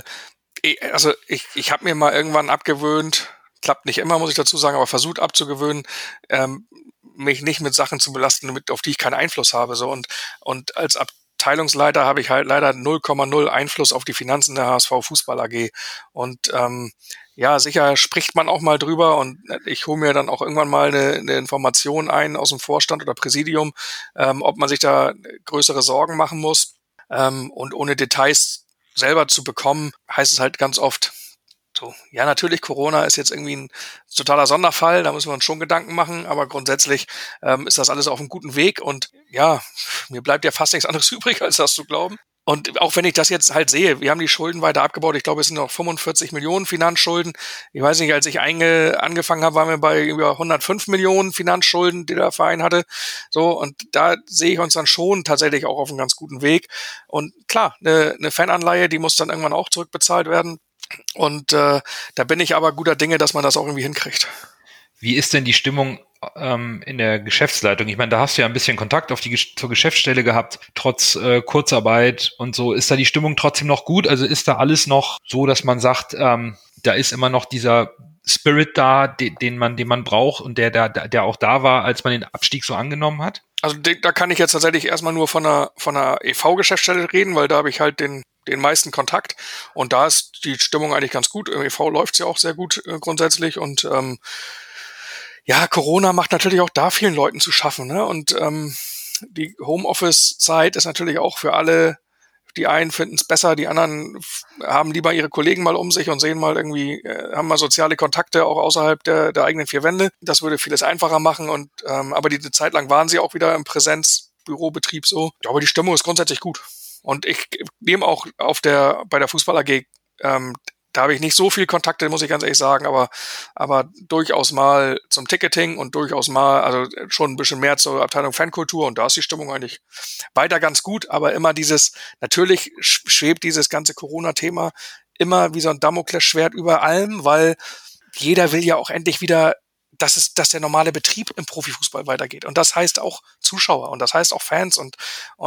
ich habe mir mal irgendwann abgewöhnt, klappt nicht immer, muss ich dazu sagen, aber versucht abzugewöhnen, mich nicht mit Sachen zu belasten, auf die ich keinen Einfluss habe. So und als Abteilungsleiter habe ich halt leider 0,0 Einfluss auf die Finanzen der HSV Fußball AG. Und ja, sicher spricht man auch mal drüber und ich hole mir dann auch irgendwann mal eine Information ein aus dem Vorstand oder Präsidium, ob man sich da größere Sorgen machen muss. Und ohne Details selber zu bekommen, heißt es halt ganz oft so, ja, natürlich, Corona ist jetzt irgendwie ein totaler Sonderfall, da müssen wir uns schon Gedanken machen, aber grundsätzlich ist das alles auf einem guten Weg und ja, mir bleibt ja fast nichts anderes übrig, als das zu glauben. Und auch wenn ich das jetzt halt sehe, wir haben die Schulden weiter abgebaut, ich glaube, es sind noch 45 Millionen Finanzschulden. Ich weiß nicht, als ich angefangen habe, waren wir bei über 105 Millionen Finanzschulden, die der Verein hatte. So, und da sehe ich uns dann schon tatsächlich auch auf einem ganz guten Weg. Und klar, eine Fananleihe, die muss dann irgendwann auch zurückbezahlt werden. Und da bin ich aber guter Dinge, dass man das auch irgendwie hinkriegt. Wie ist denn die Stimmung in der Geschäftsleitung? Ich meine, da hast du ja ein bisschen Kontakt zur Geschäftsstelle gehabt, trotz Kurzarbeit und so. Ist da die Stimmung trotzdem noch gut? Also ist da alles noch so, dass man sagt, da ist immer noch dieser Spirit da, den man braucht und der auch da war, als man den Abstieg so angenommen hat? Also da kann ich jetzt tatsächlich erstmal nur von einer EV-Geschäftsstelle reden, weil da habe ich halt den meisten Kontakt und da ist die Stimmung eigentlich ganz gut. Im EV läuft's ja auch sehr gut grundsätzlich und ja, Corona macht natürlich auch da vielen Leuten zu schaffen, ne? Und die Homeoffice-Zeit ist natürlich auch für alle, die einen finden es besser, die anderen haben lieber ihre Kollegen mal um sich und sehen mal irgendwie, haben mal soziale Kontakte auch außerhalb der eigenen vier Wände. Das würde vieles einfacher machen und aber die Zeit lang waren sie auch wieder im Präsenzbürobetrieb so. Ja, aber die Stimmung ist grundsätzlich gut. Und ich nehme auch bei der Fußball AG, da habe ich nicht so viel Kontakte, muss ich ganz ehrlich sagen, aber durchaus mal zum Ticketing und durchaus mal, also schon ein bisschen mehr zur Abteilung Fankultur und da ist die Stimmung eigentlich weiter ganz gut, aber immer natürlich schwebt dieses ganze Corona-Thema immer wie so ein Damoklesschwert über allem, weil jeder will ja auch endlich wieder, dass der normale Betrieb im Profifußball weitergeht und das heißt auch Zuschauer und das heißt auch Fans und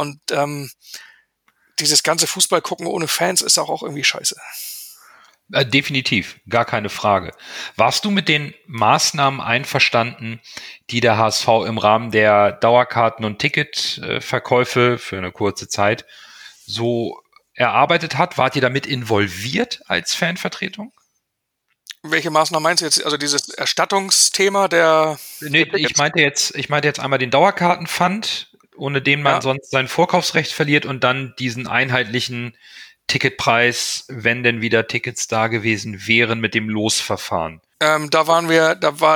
dieses ganze Fußball gucken ohne Fans ist auch irgendwie scheiße. Definitiv, gar keine Frage. Warst du mit den Maßnahmen einverstanden, die der HSV im Rahmen der Dauerkarten- und Ticketverkäufe für eine kurze Zeit so erarbeitet hat? Wart ihr damit involviert als Fanvertretung? Welche Maßnahmen meinst du jetzt? Also dieses Erstattungsthema der ich meinte jetzt einmal den Dauerkartenpfand, ohne den man sonst sein Vorkaufsrecht verliert und dann diesen einheitlichen Ticketpreis, wenn denn wieder Tickets da gewesen wären mit dem Losverfahren. Da war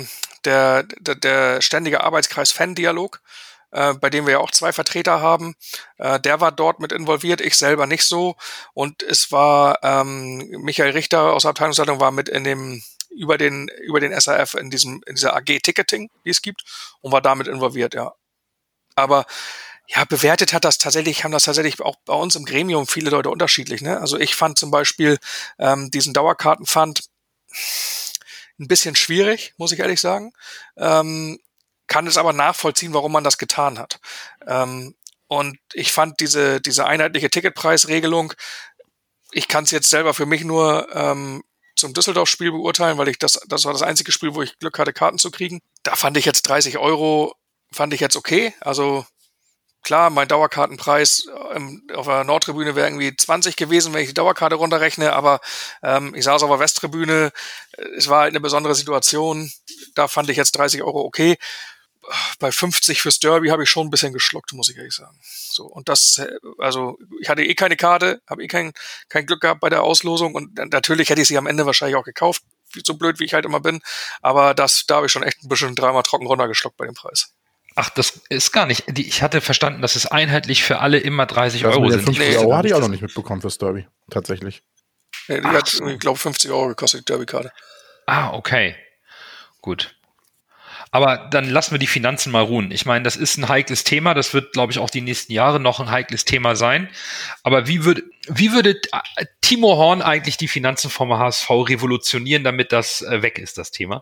der ständige Arbeitskreis Fan-Dialog, bei dem wir ja auch 2 Vertreter haben. Der war dort mit involviert, ich selber nicht so. Und es war Michael Richter aus der Abteilungsleitung war mit über den SAF in dieser AG Ticketing, die es gibt, und war damit involviert, ja. Aber ja, bewertet haben das tatsächlich auch bei uns im Gremium viele Leute unterschiedlich, ne? Also ich fand zum Beispiel diesen Dauerkartenpfand ein bisschen schwierig, muss ich ehrlich sagen. Kann es aber nachvollziehen, warum man das getan hat. Und ich fand diese einheitliche Ticketpreisregelung, ich kann es jetzt selber für mich nur zum Düsseldorf-Spiel beurteilen, weil das war das einzige Spiel, wo ich Glück hatte, Karten zu kriegen. Da fand ich jetzt 30 € fand ich jetzt okay. Also klar, mein Dauerkartenpreis auf der Nordtribüne wäre irgendwie 20 gewesen, wenn ich die Dauerkarte runterrechne, aber ich saß auf der Westtribüne, es war halt eine besondere Situation, da fand ich jetzt 30 Euro okay. Bei 50 fürs Derby habe ich schon ein bisschen geschluckt, muss ich ehrlich sagen. So, und das, also ich hatte keine Karte, habe kein Glück gehabt bei der Auslosung und natürlich hätte ich sie am Ende wahrscheinlich auch gekauft, so blöd wie ich halt immer bin, aber da habe ich schon echt ein bisschen dreimal trocken runtergeschluckt bei dem Preis. Ach, das ist gar nicht. Ich hatte verstanden, dass es einheitlich für alle immer 30 Euro sind. 50 Euro hatte ich auch noch nicht mitbekommen fürs Derby, tatsächlich. Die hat, ich glaube, 50 Euro gekostet, die Derby-Karte. Ah, okay. Gut. Aber dann lassen wir die Finanzen mal ruhen. Ich meine, das ist ein heikles Thema. Das wird, glaube ich, auch die nächsten Jahre noch ein heikles Thema sein. Aber wie würde Timo Horn eigentlich die Finanzen vom HSV revolutionieren, damit das weg ist, das Thema?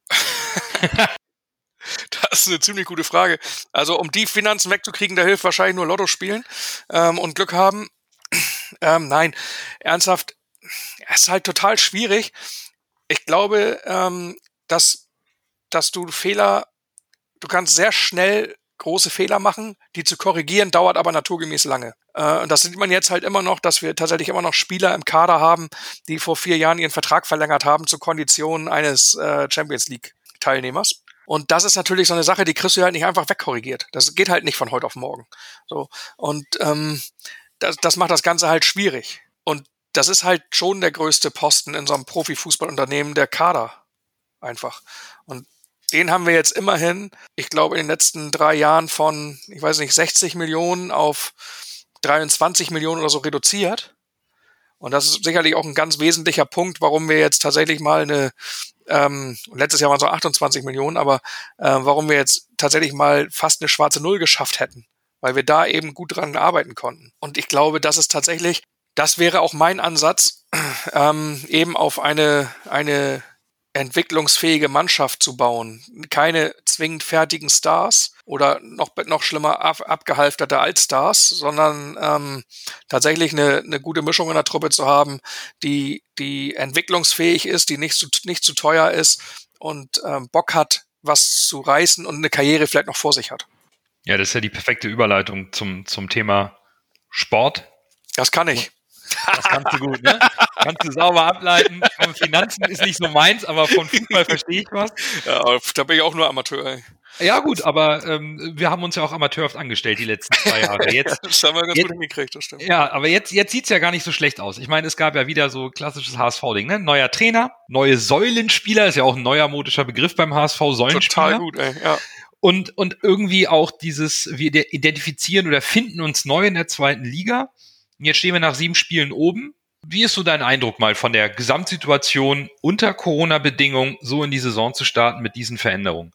Das ist eine ziemlich gute Frage. Also, um die Finanzen wegzukriegen, da hilft wahrscheinlich nur Lotto spielen und Glück haben. Nein, ernsthaft, es ist halt total schwierig. Ich glaube, dass du kannst sehr schnell große Fehler machen, die zu korrigieren, dauert aber naturgemäß lange. Und das sieht man jetzt halt immer noch, dass wir tatsächlich immer noch Spieler im Kader haben, die vor 4 Jahren ihren Vertrag verlängert haben zu Konditionen eines Champions League Teilnehmers. Und das ist natürlich so eine Sache, die kriegst du halt nicht einfach wegkorrigiert. Das geht halt nicht von heute auf morgen. So. Und das macht das Ganze halt schwierig. Und das ist halt schon der größte Posten in so einem Profifußballunternehmen, der Kader. Einfach. Und den haben wir jetzt immerhin, ich glaube, in den letzten 3 Jahren von, 60 Millionen auf 23 Millionen oder so reduziert. Und das ist sicherlich auch ein ganz wesentlicher Punkt, warum wir jetzt tatsächlich mal letztes Jahr waren es so 28 Millionen, aber warum wir jetzt tatsächlich mal fast eine schwarze Null geschafft hätten, weil wir da eben gut dran arbeiten konnten. Und ich glaube, das wäre auch mein Ansatz, eben auf eine entwicklungsfähige Mannschaft zu bauen. Keine zwingend fertigen Stars oder noch schlimmer abgehalfterte Altstars, sondern tatsächlich eine gute Mischung in der Truppe zu haben, die entwicklungsfähig ist, die nicht zu teuer ist und Bock hat, was zu reißen und eine Karriere vielleicht noch vor sich hat. Ja, das ist ja die perfekte Überleitung zum Thema Sport. Das kann ich. Das kannst du gut, ne? Kannst du sauber ableiten. Von Finanzen ist nicht so meins, aber von Fußball verstehe ich was. Ja, da bin ich auch nur Amateur, ey. Ja gut, aber wir haben uns ja auch amateurhaft angestellt die letzten 2 Jahre. Jetzt, das haben wir ganz gut hingekriegt, das stimmt. Ja, aber jetzt sieht's ja gar nicht so schlecht aus. Ich meine, es gab ja wieder so klassisches HSV-Ding, ne? Neuer Trainer, neue Säulenspieler, ist ja auch ein neuer modischer Begriff beim HSV, Säulenspieler. Total gut, ey, ja. Und irgendwie auch wir identifizieren oder finden uns neu in der 2. Liga. Und jetzt stehen wir nach 7 Spielen oben. Wie ist so dein Eindruck mal von der Gesamtsituation unter Corona-Bedingungen so in die Saison zu starten mit diesen Veränderungen?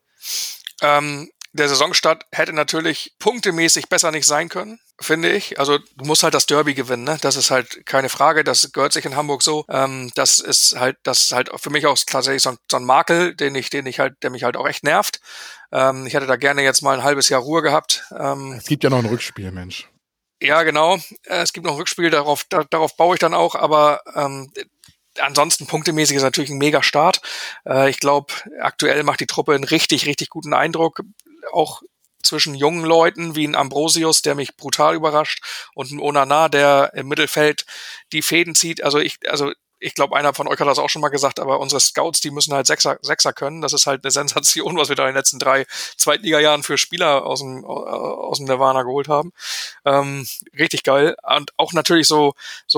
Der Saisonstart hätte natürlich punktemäßig besser nicht sein können, finde ich. Also du musst halt das Derby gewinnen, ne? Das ist halt keine Frage, das gehört sich in Hamburg so. Das ist halt für mich auch tatsächlich so ein Makel, der mich halt auch echt nervt. Ich hätte da gerne jetzt mal ein halbes Jahr Ruhe gehabt. Es gibt ja noch ein Rückspiel, Mensch. Ja, genau. Es gibt noch ein Rückspiel, darauf baue ich dann auch, aber ansonsten punktemäßig ist natürlich ein mega Start. Ich glaube, aktuell macht die Truppe einen richtig, richtig guten Eindruck. Auch zwischen jungen Leuten wie ein Ambrosius, der mich brutal überrascht, und ein Onana, der im Mittelfeld die Fäden zieht. Also ich glaube, einer von euch hat das auch schon mal gesagt, aber unsere Scouts, die müssen halt Sechser können. Das ist halt eine Sensation, was wir da in den letzten 3 Zweitliga-Jahren für Spieler aus dem Nirvana geholt haben. Richtig geil. Und auch natürlich so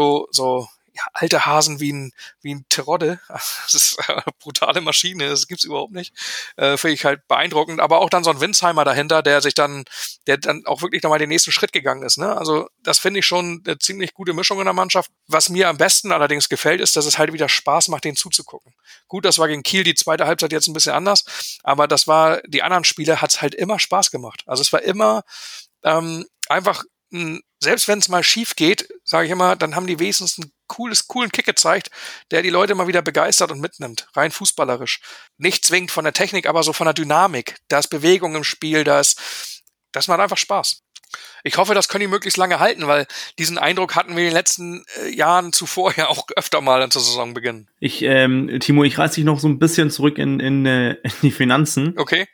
alte Hasen wie ein Terodde. Das ist eine brutale Maschine, das gibt's überhaupt nicht. Finde ich halt beeindruckend. Aber auch dann so ein Winsheimer dahinter, der dann auch wirklich nochmal den nächsten Schritt gegangen ist. Ne? Also das finde ich schon eine ziemlich gute Mischung in der Mannschaft. Was mir am besten allerdings gefällt, ist, dass es halt wieder Spaß macht, denen zuzugucken. Gut, das war gegen Kiel die zweite Halbzeit jetzt ein bisschen anders, aber die anderen Spiele hat's halt immer Spaß gemacht. Also es war immer einfach, selbst wenn es mal schief geht, sage ich immer, dann haben die wenigstens einen coolen Kick gezeigt, der die Leute mal wieder begeistert und mitnimmt, rein fußballerisch. Nicht zwingend von der Technik, aber so von der Dynamik. Da ist Bewegung im Spiel, das macht einfach Spaß. Ich hoffe, das können die möglichst lange halten, weil diesen Eindruck hatten wir in den letzten Jahren zuvor ja auch öfter mal zur Saisonbeginn. Timo, ich reiß dich noch so ein bisschen zurück in die Finanzen. Okay.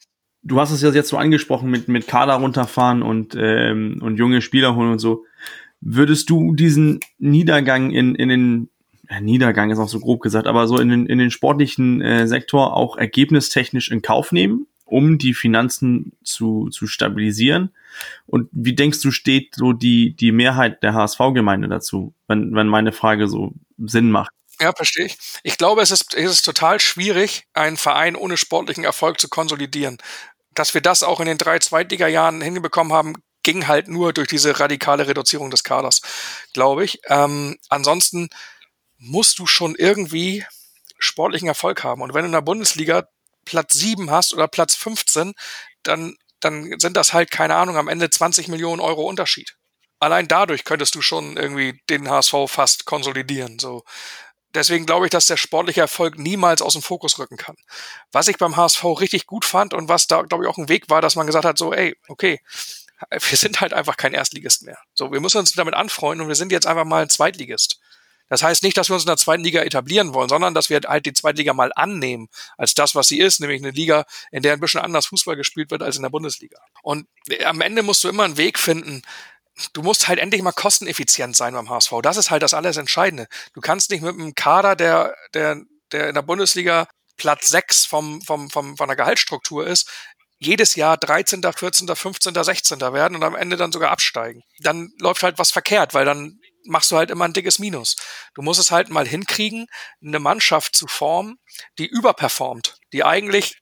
du hast es ja jetzt so angesprochen mit Kader runterfahren und junge Spieler holen und so. Würdest du diesen Niedergang in den Niedergang ist auch so grob gesagt, aber so in den sportlichen Sektor auch ergebnistechnisch in Kauf nehmen, um die Finanzen zu stabilisieren? Und wie denkst du, steht so die Mehrheit der HSV-Gemeinde dazu, wenn meine Frage so Sinn macht? Ja, verstehe ich. Ich glaube, es ist total schwierig, einen Verein ohne sportlichen Erfolg zu konsolidieren. Dass wir das auch in den 3 Zweitliga-Jahren hinbekommen haben, ging halt nur durch diese radikale Reduzierung des Kaders, glaube ich. Ansonsten musst du schon irgendwie sportlichen Erfolg haben. Und wenn du in der Bundesliga Platz 7 hast oder Platz 15, dann sind das halt, keine Ahnung, am Ende 20 Millionen Euro Unterschied. Allein dadurch könntest du schon irgendwie den HSV fast konsolidieren. So. Deswegen glaube ich, dass der sportliche Erfolg niemals aus dem Fokus rücken kann. Was ich beim HSV richtig gut fand und was da, glaube ich, auch ein Weg war, dass man gesagt hat, so, ey, okay, wir sind halt einfach kein Erstligist mehr. So, wir müssen uns damit anfreunden und wir sind jetzt einfach mal ein Zweitligist. Das heißt nicht, dass wir uns in der zweiten Liga etablieren wollen, sondern dass wir halt die Zweitliga mal annehmen als das, was sie ist, nämlich eine Liga, in der ein bisschen anders Fußball gespielt wird als in der Bundesliga. Und am Ende musst du immer einen Weg finden. Du musst halt endlich mal kosteneffizient sein beim HSV. Das ist halt das alles Entscheidende. Du kannst nicht mit einem Kader, der in der Bundesliga Platz 6 von der Gehaltsstruktur ist, jedes Jahr 13., 14., 15., 16. werden und am Ende dann sogar absteigen. Dann läuft halt was verkehrt, weil dann machst du halt immer ein dickes Minus. Du musst es halt mal hinkriegen, eine Mannschaft zu formen, die überperformt, die eigentlich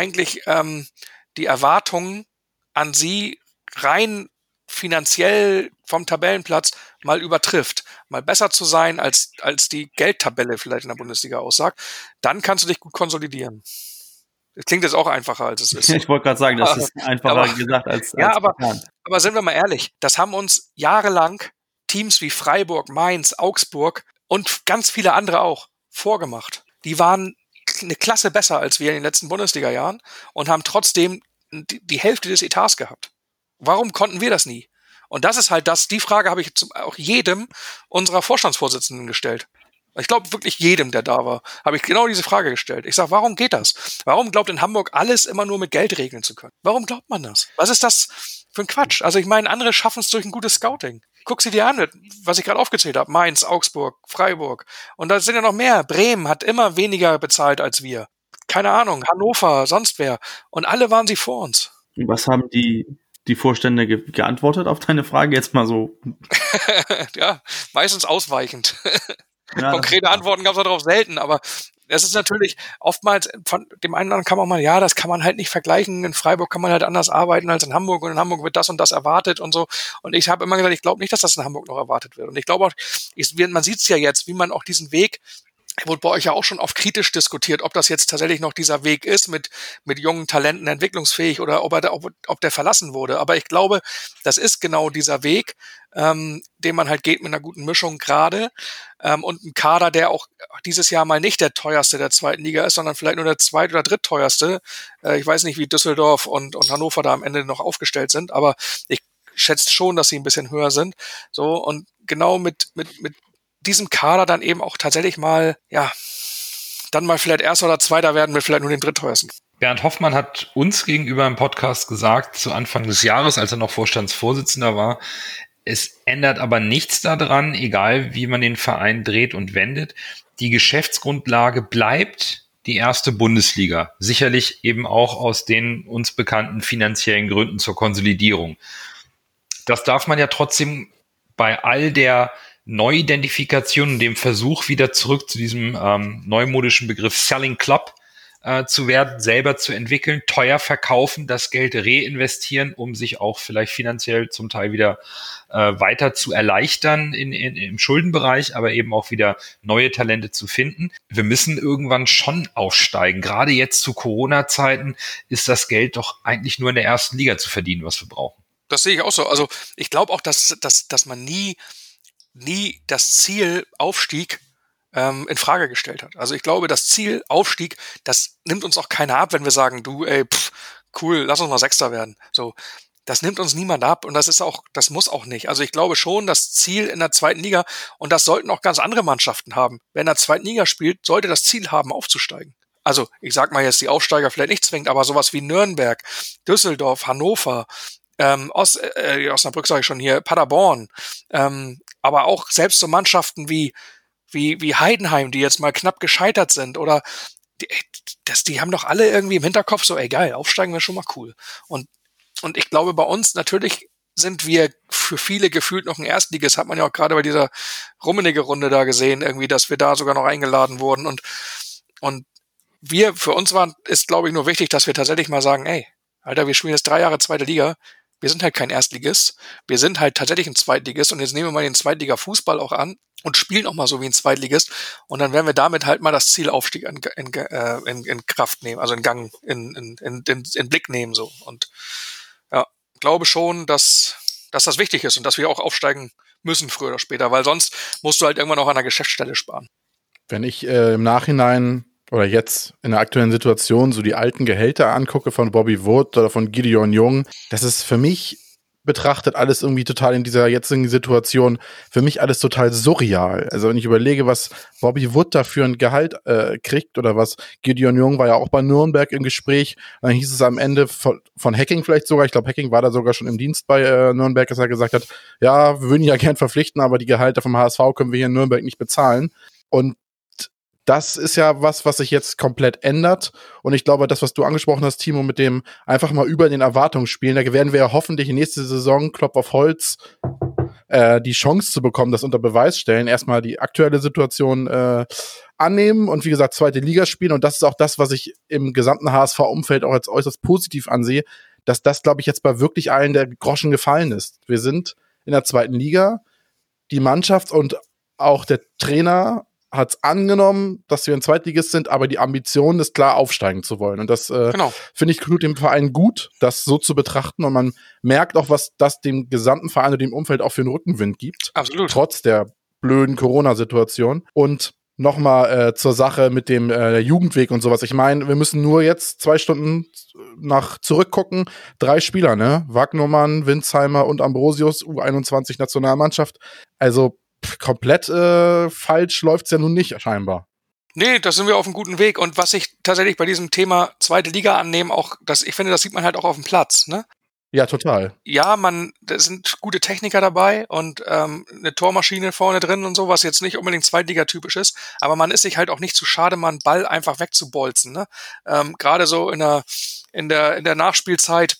die Erwartungen an sie rein finanziell vom Tabellenplatz mal übertrifft, mal besser zu sein, als die Geldtabelle vielleicht in der Bundesliga aussagt. Dann kannst du dich gut konsolidieren. Das klingt jetzt auch einfacher, als es ist. Ich wollte gerade sagen, das ist einfacher gesagt als aber sind wir mal ehrlich, das haben uns jahrelang Teams wie Freiburg, Mainz, Augsburg und ganz viele andere auch vorgemacht. Die waren eine Klasse besser als wir in den letzten Bundesliga-Jahren und haben trotzdem die Hälfte des Etats gehabt. Warum konnten wir das nie? Und das ist halt die Frage habe ich auch jedem unserer Vorstandsvorsitzenden gestellt. Ich glaube wirklich jedem, der da war, habe ich genau diese Frage gestellt. Ich sage, warum geht das? Warum glaubt in Hamburg alles immer nur mit Geld regeln zu können? Warum glaubt man das? Was ist das für ein Quatsch? Also ich meine, andere schaffen es durch ein gutes Scouting. Guck sie dir an, was ich gerade aufgezählt habe. Mainz, Augsburg, Freiburg. Und da sind ja noch mehr. Bremen hat immer weniger bezahlt als wir. Keine Ahnung, Hannover, sonst wer. Und alle waren sie vor uns. Was haben die Vorstände geantwortet auf deine Frage? Jetzt mal so. Ja, meistens ausweichend. Ja, konkrete Antworten gab es darauf selten, aber es ist natürlich oftmals, von dem einen oder anderen kann man mal, ja, das kann man halt nicht vergleichen. In Freiburg kann man halt anders arbeiten als in Hamburg und in Hamburg wird das und das erwartet und so. Und ich habe immer gesagt, ich glaube nicht, dass das in Hamburg noch erwartet wird. Und ich glaube auch, man sieht es ja jetzt, wie man auch diesen Weg, wurde bei euch ja auch schon oft kritisch diskutiert, ob das jetzt tatsächlich noch dieser Weg ist mit jungen Talenten entwicklungsfähig oder ob der verlassen wurde. Aber ich glaube, das ist genau dieser Weg, den man halt geht mit einer guten Mischung gerade und ein Kader, der auch dieses Jahr mal nicht der teuerste der zweiten Liga ist, sondern vielleicht nur der zweit- oder drittteuerste. Ich weiß nicht, wie Düsseldorf und Hannover da am Ende noch aufgestellt sind, aber ich schätze schon, dass sie ein bisschen höher sind. So, und genau mit diesem Kader dann eben auch tatsächlich mal, ja, dann mal vielleicht Erster oder Zweiter werden mit vielleicht nur den drittteuersten. Bernd Hoffmann hat uns gegenüber im Podcast gesagt, zu Anfang des Jahres, als er noch Vorstandsvorsitzender war, es ändert aber nichts daran, egal wie man den Verein dreht und wendet. Die Geschäftsgrundlage bleibt die erste Bundesliga. Sicherlich eben auch aus den uns bekannten finanziellen Gründen zur Konsolidierung. Das darf man ja trotzdem bei all der Neuidentifikation und dem Versuch, wieder zurück zu diesem neumodischen Begriff Selling Club zu werden, selber zu entwickeln, teuer verkaufen, das Geld reinvestieren, um sich auch vielleicht finanziell zum Teil wieder weiter zu erleichtern im Schuldenbereich, aber eben auch wieder neue Talente zu finden. Wir müssen irgendwann schon aufsteigen. Gerade jetzt zu Corona-Zeiten ist das Geld doch eigentlich nur in der ersten Liga zu verdienen, was wir brauchen. Das sehe ich auch so. Also ich glaube auch, dass man nie das Ziel Aufstieg in Frage gestellt hat. Also ich glaube, das Ziel Aufstieg, das nimmt uns auch keiner ab, wenn wir sagen, du, cool, lass uns mal Sechster werden. So, das nimmt uns niemand ab und das muss auch nicht. Also ich glaube schon, das Ziel in der zweiten Liga, und das sollten auch ganz andere Mannschaften haben. Wer in der zweiten Liga spielt, sollte das Ziel haben, aufzusteigen. also ich sag mal jetzt die Aufsteiger vielleicht nicht zwingend, aber sowas wie Nürnberg, Düsseldorf, Hannover, Osnabrück sage ich schon hier, Paderborn, aber auch selbst so Mannschaften wie Heidenheim, die jetzt mal knapp gescheitert sind, oder die haben doch alle irgendwie im Hinterkopf so, ey geil, aufsteigen wäre schon mal cool. Und ich glaube, bei uns natürlich sind wir für viele gefühlt noch ein Erstligist, hat man ja auch gerade bei dieser Rummenigge-Runde da gesehen, irgendwie, dass wir da sogar noch eingeladen wurden. Und für uns ist, glaube ich, nur wichtig, dass wir tatsächlich mal sagen, ey, Alter, wir spielen jetzt 3 Jahre zweite Liga, wir sind halt kein Erstligist, wir sind halt tatsächlich ein Zweitligist und jetzt nehmen wir mal den Zweitliga-Fußball auch an und spielen auch mal so wie ein Zweitligist und dann werden wir damit halt mal das Zielaufstieg in Kraft nehmen, also in Gang, in Blick nehmen, so. Und ja, glaube schon, dass das wichtig ist und dass wir auch aufsteigen müssen früher oder später, weil sonst musst du halt irgendwann auch an der Geschäftsstelle sparen. Wenn ich im Nachhinein oder jetzt in der aktuellen Situation so die alten Gehälter angucke von Bobby Wood oder von Gideon Jung, das ist für mich betrachtet alles irgendwie total in dieser jetzigen Situation, für mich alles total surreal. Also wenn ich überlege, was Bobby Wood da für ein Gehalt kriegt oder was Gideon Jung war ja auch bei Nürnberg im Gespräch, dann hieß es am Ende von Hacking vielleicht sogar, ich glaube Hacking war da sogar schon im Dienst bei Nürnberg, dass er gesagt hat, ja, wir würden ihn ja gern verpflichten, aber die Gehälter vom HSV können wir hier in Nürnberg nicht bezahlen. Und das ist ja was sich jetzt komplett ändert. Und ich glaube, das, was du angesprochen hast, Timo, mit dem einfach mal über den Erwartungen spielen, da werden wir ja hoffentlich nächste Saison, Klopf auf Holz, die Chance zu bekommen, das unter Beweis stellen. Erstmal die aktuelle Situation annehmen und wie gesagt, zweite Liga spielen. Und das ist auch das, was ich im gesamten HSV-Umfeld auch als äußerst positiv ansehe, dass das, glaube ich, jetzt bei wirklich allen der Groschen gefallen ist. Wir sind in der zweiten Liga. Die Mannschaft und auch der Trainer hat es angenommen, dass wir ein Zweitligist sind, aber die Ambition ist klar, aufsteigen zu wollen. Und das finde ich tut dem Verein gut, das so zu betrachten. Und man merkt auch, was das dem gesamten Verein und dem Umfeld auch für einen Rückenwind gibt. Absolut. Trotz der blöden Corona-Situation. Und nochmal zur Sache mit dem Jugendweg und sowas. Ich meine, wir müssen nur jetzt 2 Stunden zurückgucken. 3 Spieler, ne? Wagnermann, Winsheimer und Ambrosius, U21-Nationalmannschaft. Also komplett falsch läuft's ja nun nicht, scheinbar. Nee, da sind wir auf einem guten Weg. Und was ich tatsächlich bei diesem Thema zweite Liga annehmen, ich finde, das sieht man halt auch auf dem Platz, ne? Ja, total. Ja, da sind gute Techniker dabei und eine Tormaschine vorne drin und so, was jetzt nicht unbedingt Zweitligatypisch ist. Aber man ist sich halt auch nicht zu schade, mal einen Ball einfach wegzubolzen, ne? Gerade so in der Nachspielzeit,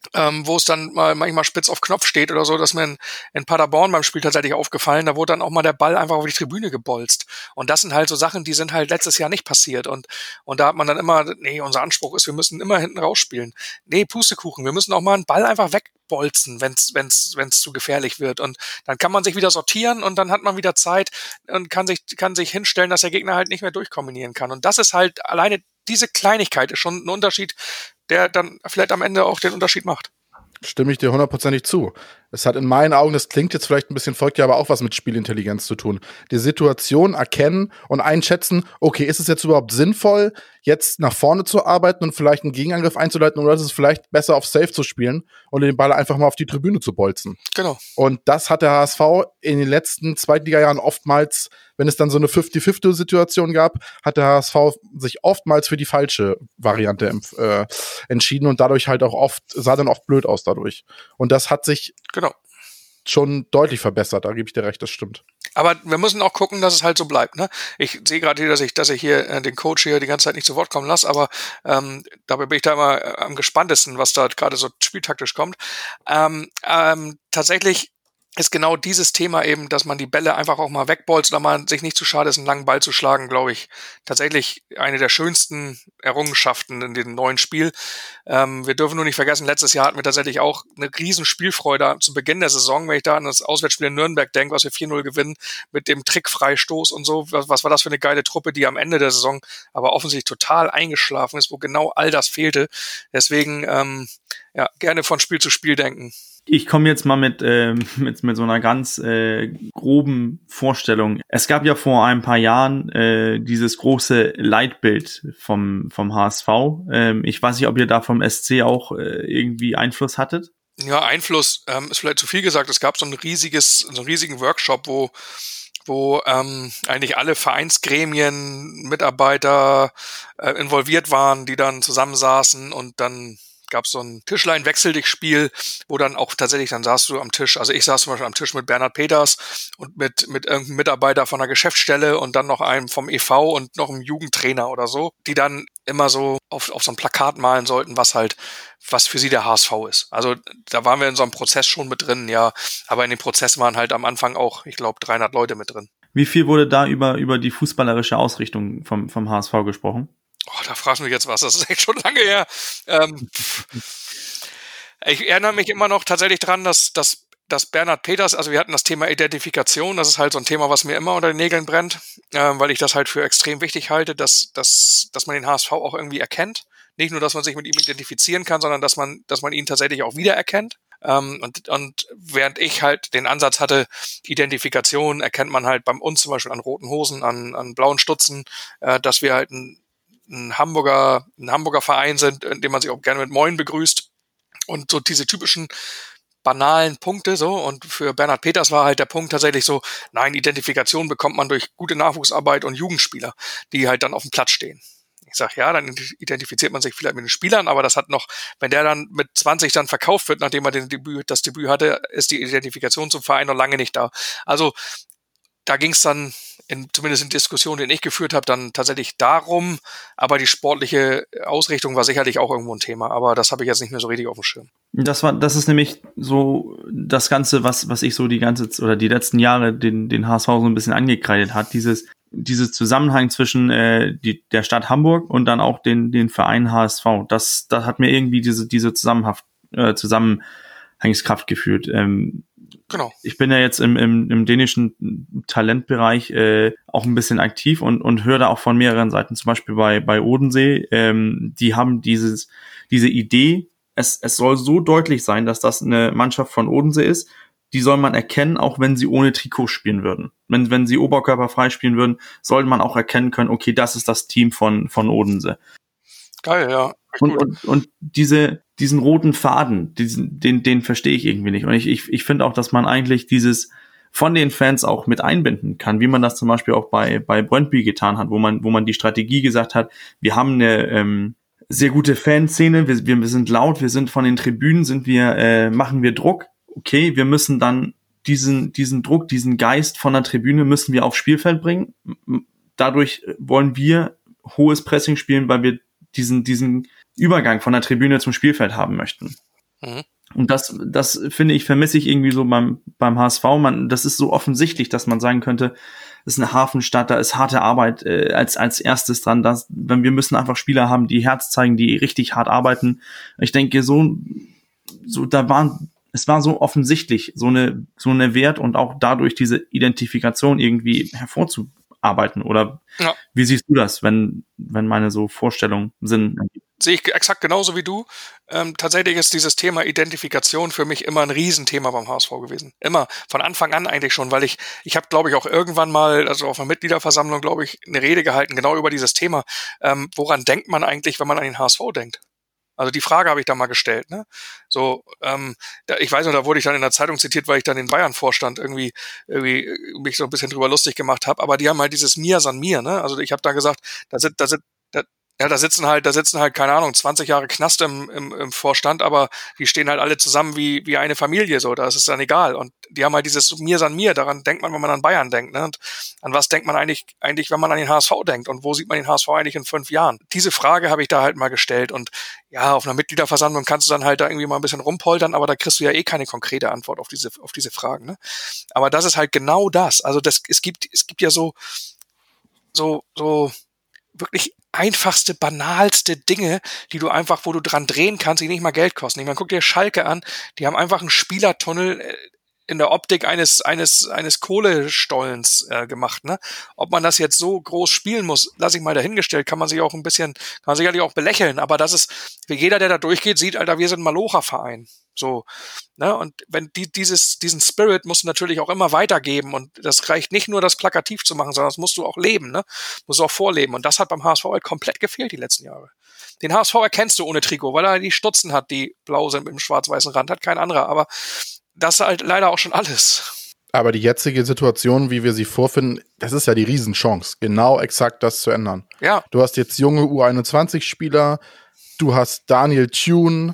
wo es dann mal manchmal spitz auf Knopf steht oder so, dass mir in Paderborn beim Spiel tatsächlich aufgefallen, da wurde dann auch mal der Ball einfach auf die Tribüne gebolzt. Und das sind halt so Sachen, die sind halt letztes Jahr nicht passiert. Und da hat man dann immer, nee, unser Anspruch ist, wir müssen immer hinten rausspielen. Nee, Pustekuchen, wir müssen auch mal einen Ball einfach wegbolzen, wenn's zu gefährlich wird. Und dann kann man sich wieder sortieren und dann hat man wieder Zeit und kann sich hinstellen, dass der Gegner halt nicht mehr durchkombinieren kann. Und das ist halt alleine diese Kleinigkeit ist schon ein Unterschied, der dann vielleicht am Ende auch den Unterschied macht. Stimme ich dir 100%ig zu. Es hat in meinen Augen, das klingt jetzt vielleicht ein bisschen verrückt, ja, aber auch was mit Spielintelligenz zu tun. Die Situation erkennen und einschätzen, okay, ist es jetzt überhaupt sinnvoll, jetzt nach vorne zu arbeiten und vielleicht einen Gegenangriff einzuleiten oder ist es vielleicht besser auf Safe zu spielen und den Ball einfach mal auf die Tribüne zu bolzen. Genau. Und das hat der HSV in den letzten Zweitliga-Jahren oftmals, wenn es dann so eine 50-50-Situation gab, hat der HSV sich oftmals für die falsche Variante entschieden und dadurch halt auch sah dann oft blöd aus dadurch. Und das hat sich schon deutlich verbessert, da gebe ich dir recht, das stimmt. Aber wir müssen auch gucken, dass es halt so bleibt, ne? Ich sehe gerade hier, dass ich hier den Coach hier die ganze Zeit nicht zu Wort kommen lasse, aber dabei bin ich da immer am gespanntesten, was da gerade so spieltaktisch kommt. Tatsächlich ist genau dieses Thema eben, dass man die Bälle einfach auch mal wegbolzt oder man sich nicht zu schade ist, einen langen Ball zu schlagen, glaube ich, tatsächlich eine der schönsten Errungenschaften in dem neuen Spiel. Wir dürfen nur nicht vergessen, letztes Jahr hatten wir tatsächlich auch eine riesen Spielfreude zu Beginn der Saison, wenn ich da an das Auswärtsspiel in Nürnberg denke, was wir 4-0 gewinnen mit dem Trickfreistoß und so. Was war das für eine geile Truppe, die am Ende der Saison aber offensichtlich total eingeschlafen ist, wo genau all das fehlte. Deswegen gerne von Spiel zu Spiel denken. Ich komme jetzt mal mit so einer ganz groben Vorstellung. Es gab ja vor ein paar Jahren dieses große Leitbild vom HSV. Ich weiß nicht, ob ihr da vom SC auch irgendwie Einfluss hattet. Ja, Einfluss ist vielleicht zu viel gesagt. Es gab so einen riesigen Workshop, wo wo eigentlich alle Vereinsgremien, Mitarbeiter involviert waren, die dann zusammensaßen und dann gab es so ein Tischlein-Wechsel-dich-Spiel, wo dann auch tatsächlich, dann saßt du am Tisch, also ich saß zum Beispiel am Tisch mit Bernhard Peters und mit irgendeinem Mitarbeiter von der Geschäftsstelle und dann noch einem vom e.V. und noch einem Jugendtrainer oder so, die dann immer so auf so ein Plakat malen sollten, was für sie der HSV ist. Also da waren wir in so einem Prozess schon mit drin, ja, aber in dem Prozess waren halt am Anfang auch, ich glaube, 300 Leute mit drin. Wie viel wurde da über die fußballerische Ausrichtung vom HSV gesprochen? Oh, da fragst du mich jetzt was, das ist echt schon lange her. Ich erinnere mich immer noch tatsächlich dran, dass Bernhard Peters, also wir hatten das Thema Identifikation, das ist halt so ein Thema, was mir immer unter den Nägeln brennt, weil ich das halt für extrem wichtig halte, dass man den HSV auch irgendwie erkennt. Nicht nur, dass man sich mit ihm identifizieren kann, sondern dass man ihn tatsächlich auch wiedererkennt. Und während ich halt den Ansatz hatte, Identifikation erkennt man halt bei uns zum Beispiel an roten Hosen, an blauen Stutzen, dass wir halt ein Hamburger Verein sind, in dem man sich auch gerne mit Moin begrüßt. Und so diese typischen banalen Punkte so. Und für Bernhard Peters war halt der Punkt tatsächlich so, nein, Identifikation bekommt man durch gute Nachwuchsarbeit und Jugendspieler, die halt dann auf dem Platz stehen. Ich sag, ja, dann identifiziert man sich vielleicht mit den Spielern, aber das hat noch, wenn der dann mit 20 dann verkauft wird, nachdem er das Debüt hatte, ist die Identifikation zum Verein noch lange nicht da. Also da ging es dann, zumindest in Diskussionen, die ich geführt habe, dann tatsächlich darum, aber die sportliche Ausrichtung war sicherlich auch irgendwo ein Thema, aber das habe ich jetzt nicht mehr so richtig auf dem Schirm. Das ist nämlich so das Ganze, was ich so die letzten Jahre den HSV so ein bisschen angekreidet hat, dieses Zusammenhang zwischen der Stadt Hamburg und dann auch den Verein HSV. Das hat mir irgendwie diese Zusammenhangskraft geführt. Genau. Ich bin ja jetzt im dänischen Talentbereich auch ein bisschen aktiv und höre da auch von mehreren Seiten, zum Beispiel bei Odensee, die haben diese Idee, es soll so deutlich sein, dass das eine Mannschaft von Odensee ist, die soll man erkennen, auch wenn sie ohne Trikot spielen würden. Wenn sie oberkörperfrei spielen würden, sollte man auch erkennen können, okay, das ist das Team von Odensee. Geil, ja. Und diesen roten Faden, den verstehe ich irgendwie nicht. Und ich finde auch, dass man eigentlich dieses von den Fans auch mit einbinden kann, wie man das zum Beispiel auch bei Brøndby getan hat, wo man die Strategie gesagt hat, wir haben eine sehr gute Fanszene, wir sind laut, wir sind von den Tribünen, machen wir Druck. Okay, wir müssen dann diesen Druck, diesen Geist von der Tribüne müssen wir aufs Spielfeld bringen. Dadurch wollen wir hohes Pressing spielen, weil wir diesen Übergang von der Tribüne zum Spielfeld haben möchten. Mhm. Und das finde ich, vermisse ich irgendwie so beim HSV. Das ist so offensichtlich, dass man sagen könnte, es ist eine Hafenstadt, da ist harte Arbeit als erstes dran. Wenn wir müssen einfach Spieler haben, die Herz zeigen, die richtig hart arbeiten. Ich denke, es war so offensichtlich, so eine Wert und auch dadurch diese Identifikation irgendwie hervorzuarbeiten. Oder ja. Wie siehst du das, wenn meine so Vorstellungen sind? Sehe ich exakt genauso wie du. Tatsächlich ist dieses Thema Identifikation für mich immer ein Riesenthema beim HSV gewesen. Immer, von Anfang an eigentlich schon, weil ich habe, glaube ich, auch irgendwann mal, also auf einer Mitgliederversammlung, glaube ich, eine Rede gehalten, genau über dieses Thema. Woran denkt man eigentlich, wenn man an den HSV denkt? Also die Frage habe ich da mal gestellt, ne? So, ich weiß noch, da wurde ich dann in der Zeitung zitiert, weil ich dann den Bayern-Vorstand irgendwie mich so ein bisschen drüber lustig gemacht habe. Aber die haben halt dieses Mir san mir, ne? Also ich habe da gesagt, da sitzen halt, keine Ahnung, 20 Jahre Knast im Vorstand, aber die stehen halt alle zusammen wie eine Familie, so, da ist es dann egal. Und die haben halt dieses Mir san mir, daran denkt man, wenn man an Bayern denkt, ne? Und an was denkt man eigentlich, wenn man an den HSV denkt? Und wo sieht man den HSV eigentlich in 5 Jahren? Diese Frage habe ich da halt mal gestellt. Und ja, auf einer Mitgliederversammlung kannst du dann halt da irgendwie mal ein bisschen rumpoltern, aber da kriegst du ja eh keine konkrete Antwort auf diese Fragen, ne? Aber das ist halt genau das. Also es gibt ja so wirklich einfachste, banalste Dinge, wo du dran drehen kannst, die nicht mal Geld kosten. Ich meine, guck dir Schalke an, die haben einfach einen Spielertunnel in der Optik eines Kohlestollens gemacht, ne? Ob man das jetzt so groß spielen muss, lasse ich mal dahingestellt, kann man sicherlich auch belächeln, aber das ist, für jeder, der da durchgeht, sieht, Alter, wir sind ein Malocher-Verein. So, ne? Und wenn diesen Spirit musst du natürlich auch immer weitergeben und das reicht nicht nur, das plakativ zu machen, sondern das musst du auch leben, ne? Musst du auch vorleben und das hat beim HSV halt komplett gefehlt die letzten Jahre. Den HSV erkennst du ohne Trikot, weil er die Stutzen hat, die blau sind mit dem schwarz-weißen Rand, hat kein anderer, aber das ist halt leider auch schon alles. Aber die jetzige Situation, wie wir sie vorfinden, das ist ja die Riesenchance, genau exakt das zu ändern. Ja. Du hast jetzt junge U21-Spieler, du hast Daniel Thune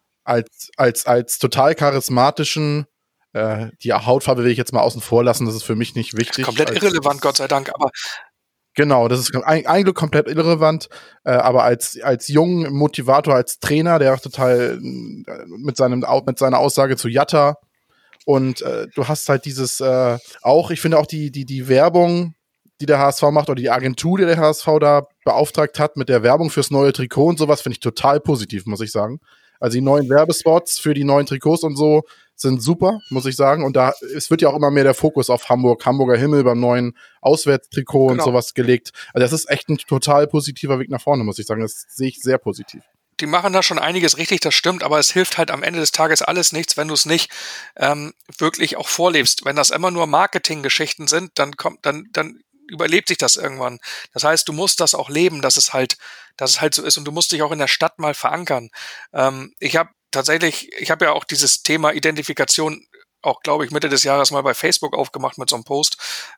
als total charismatischen, die Hautfarbe will ich jetzt mal außen vor lassen, das ist für mich nicht wichtig. Komplett irrelevant, Gott sei Dank, aber genau, das ist eigentlich komplett irrelevant, aber als jungen Motivator, als Trainer, der auch total mit seiner Aussage zu Jatta und du hast halt dieses ich finde auch die Werbung, die der HSV macht oder die Agentur, die der HSV da beauftragt hat mit der Werbung fürs neue Trikot und sowas, finde ich total positiv, muss ich sagen. Also die neuen Werbespots für die neuen Trikots und so sind super, muss ich sagen. Und es wird ja auch immer mehr der Fokus auf Hamburger Himmel beim neuen Auswärtstrikot und sowas gelegt. Also das ist echt ein total positiver Weg nach vorne, muss ich sagen. Das sehe ich sehr positiv. Die machen da schon einiges richtig, das stimmt, aber es hilft halt am Ende des Tages alles nichts, wenn du es nicht wirklich auch vorlebst. Wenn das immer nur Marketinggeschichten sind, dann überlebt sich das irgendwann. Das heißt, du musst das auch leben, dass es halt so ist und du musst dich auch in der Stadt mal verankern. Ich habe ja auch dieses Thema Identifikation auch, glaube ich, Mitte des Jahres mal bei Facebook aufgemacht mit so einem Post,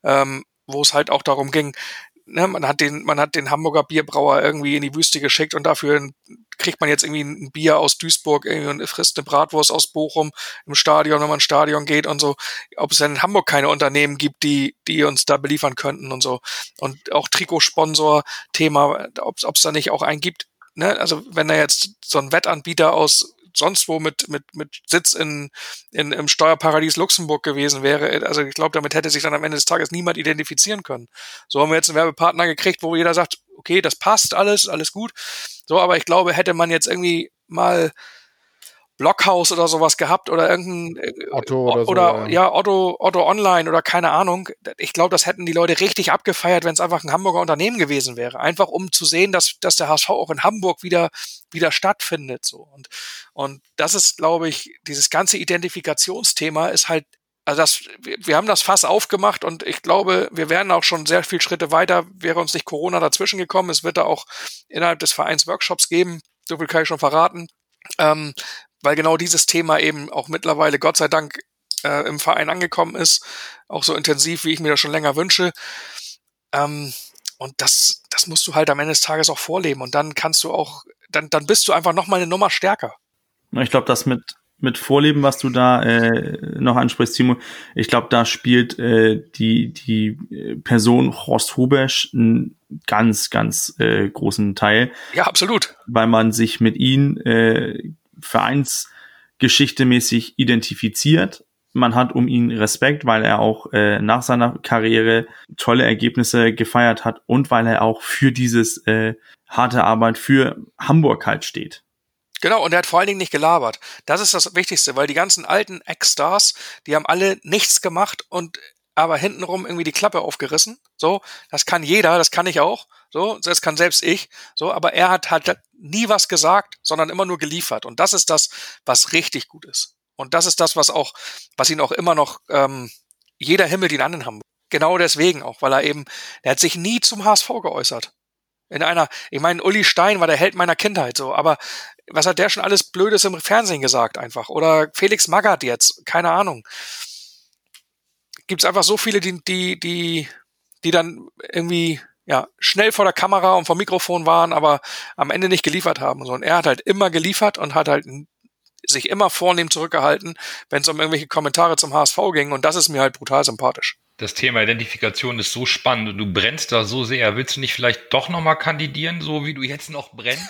wo es halt auch darum ging, ne, man hat den Hamburger Bierbrauer irgendwie in die Wüste geschickt und dafür kriegt man jetzt irgendwie ein Bier aus Duisburg irgendwie und frisst eine Bratwurst aus Bochum im Stadion, wenn man ins Stadion geht und so. Ob es denn in Hamburg keine Unternehmen gibt, die uns da beliefern könnten und so. Und auch Trikotsponsor-Thema, ob es da nicht auch einen gibt. Ne? Also wenn da jetzt so ein Wettanbieter aus sonst wo mit Sitz im Steuerparadies Luxemburg gewesen wäre. Also ich glaube, damit hätte sich dann am Ende des Tages niemand identifizieren können. So haben wir jetzt einen Werbepartner gekriegt, wo jeder sagt, okay, das passt alles gut. So, aber ich glaube, hätte man jetzt irgendwie mal Blockhaus oder sowas gehabt oder irgendein Otto oder so, oder ja, Otto Online oder keine Ahnung. Ich glaube, das hätten die Leute richtig abgefeiert, wenn es einfach ein Hamburger Unternehmen gewesen wäre. Einfach um zu sehen, dass der HSV auch in Hamburg wieder stattfindet. So. Und das ist, glaube ich, dieses ganze Identifikationsthema ist halt, also wir haben das Fass aufgemacht und ich glaube, wir wären auch schon sehr viele Schritte weiter, wäre uns nicht Corona dazwischen gekommen. Es wird da auch innerhalb des Vereins Workshops geben. So viel kann ich schon verraten. Weil genau dieses Thema eben auch mittlerweile, Gott sei Dank, im Verein angekommen ist, auch so intensiv, wie ich mir das schon länger wünsche. Und das musst du halt am Ende des Tages auch vorleben und dann kannst du auch, dann bist du einfach nochmal eine Nummer stärker. Ich glaube, das mit Vorleben, was du da noch ansprichst, Timo, ich glaube, da spielt die Person Horst Hrubesch einen ganz, ganz großen Teil. Ja, absolut. Weil man sich mit ihm vereinsgeschichtemäßig identifiziert. Man hat um ihn Respekt, weil er auch nach seiner Karriere tolle Ergebnisse gefeiert hat und weil er auch für dieses harte Arbeit für Hamburg halt steht. Genau, und er hat vor allen Dingen nicht gelabert. Das ist das Wichtigste, weil die ganzen alten Ex-Stars, die haben alle nichts gemacht und aber hintenrum irgendwie die Klappe aufgerissen. So, das kann jeder, das kann ich auch. So, das kann selbst ich. So, aber er hat halt nie was gesagt, sondern immer nur geliefert. Und das ist das, was richtig gut ist. Und das ist das, was ihn auch immer noch jeder himmelt ihn an in Hamburg. Genau deswegen auch, weil er hat sich nie zum HSV geäußert. Ich meine, Uli Stein war der Held meiner Kindheit, so, aber was hat der schon alles Blödes im Fernsehen gesagt einfach? Oder Felix Magath jetzt, keine Ahnung. Gibt's einfach so viele, die dann irgendwie ja schnell vor der Kamera und vor dem Mikrofon waren, aber am Ende nicht geliefert haben. Und er hat halt immer geliefert und hat halt sich immer vornehm zurückgehalten, wenn es um irgendwelche Kommentare zum HSV ging. Und das ist mir halt brutal sympathisch. Das Thema Identifikation ist so spannend und du brennst da so sehr. Willst du nicht vielleicht doch nochmal kandidieren, so wie du jetzt noch brennst?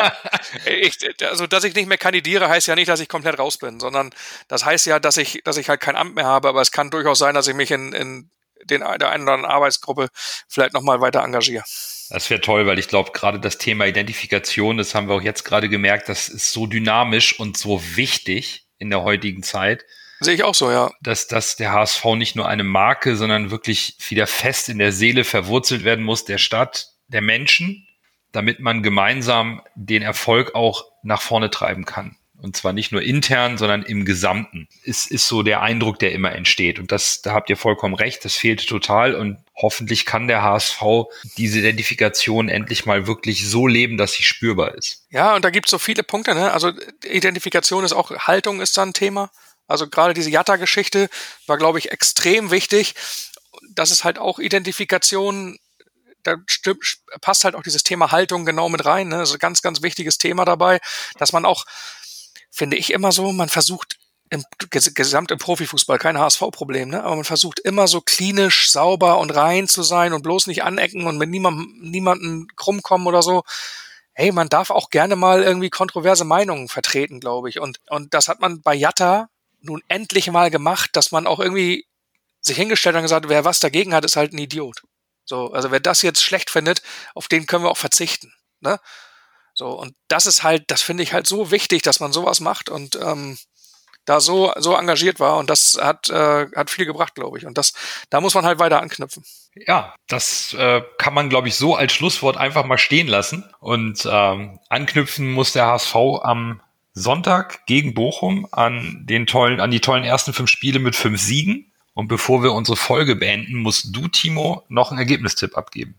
Also, dass ich nicht mehr kandidiere, heißt ja nicht, dass ich komplett raus bin, sondern das heißt ja, dass ich halt kein Amt mehr habe, aber es kann durchaus sein, dass ich mich in der einen oder anderen Arbeitsgruppe vielleicht nochmal weiter engagiere. Das wäre toll, weil ich glaube, gerade das Thema Identifikation, das haben wir auch jetzt gerade gemerkt, das ist so dynamisch und so wichtig in der heutigen Zeit. Sehe ich auch so, ja. Dass der HSV nicht nur eine Marke, sondern wirklich wieder fest in der Seele verwurzelt werden muss, der Stadt, der Menschen, damit man gemeinsam den Erfolg auch nach vorne treiben kann. Und zwar nicht nur intern, sondern im Gesamten. Es ist so der Eindruck, der immer entsteht. Und da habt ihr vollkommen recht, das fehlte total. Und hoffentlich kann der HSV diese Identifikation endlich mal wirklich so leben, dass sie spürbar ist. Ja, und da gibt es so viele Punkte, ne? Also Identifikation ist auch, Haltung ist da ein Thema. Also gerade diese Jatta-Geschichte war, glaube ich, extrem wichtig. Das ist halt auch Identifikation. Da passt halt auch dieses Thema Haltung genau mit rein. Ne? Also ganz, ganz wichtiges Thema dabei, dass man auch, finde ich immer so, man versucht gesamt im Profifußball, kein HSV-Problem, ne? Aber man versucht immer so klinisch, sauber und rein zu sein und bloß nicht anecken und mit niemanden krumm kommen oder so. Hey, man darf auch gerne mal irgendwie kontroverse Meinungen vertreten, glaube ich. Und das hat man bei Jatta nun endlich mal gemacht, dass man auch irgendwie sich hingestellt hat und gesagt, wer was dagegen hat, ist halt ein Idiot. So, also wer das jetzt schlecht findet, auf den können wir auch verzichten, ne? So, und das ist halt, das finde ich halt so wichtig, dass man sowas macht und da so engagiert war und das hat viel gebracht, glaube ich. Und da muss man halt weiter anknüpfen. Ja, das kann man, glaube ich, so als Schlusswort einfach mal stehen lassen. Und anknüpfen muss der HSV am Sonntag gegen Bochum an die tollen ersten 5 Spiele mit 5 Siegen. Und bevor wir unsere Folge beenden, musst du, Timo, noch einen Ergebnistipp abgeben.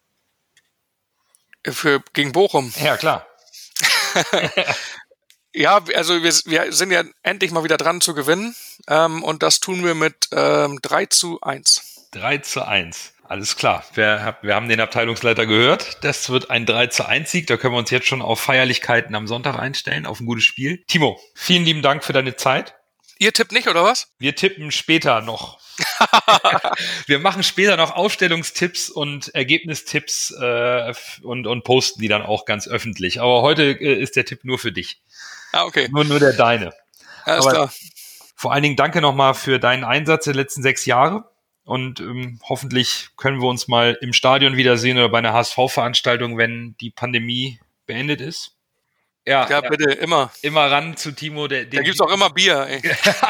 Gegen Bochum? Ja, klar. Ja, also wir sind ja endlich mal wieder dran zu gewinnen. Und das tun wir mit 3:1. 3:1. Alles klar. Wir haben den Abteilungsleiter gehört. Das wird ein 3:1-Sieg. Da können wir uns jetzt schon auf Feierlichkeiten am Sonntag einstellen, auf ein gutes Spiel. Timo, vielen lieben Dank für deine Zeit. Ihr tippt nicht, oder was? Wir tippen später noch. Wir machen später noch Aufstellungstipps und Ergebnistipps und posten die dann auch ganz öffentlich. Aber heute ist der Tipp nur für dich. Ah, okay. Nur der deine. Alles klar. Vor allen Dingen danke nochmal für deinen Einsatz der letzten 6 Jahre. Und hoffentlich können wir uns mal im Stadion wiedersehen oder bei einer HSV-Veranstaltung, wenn die Pandemie beendet ist. Ja, bitte, immer. Immer ran zu Timo. Da gibt's auch immer Bier. Ey.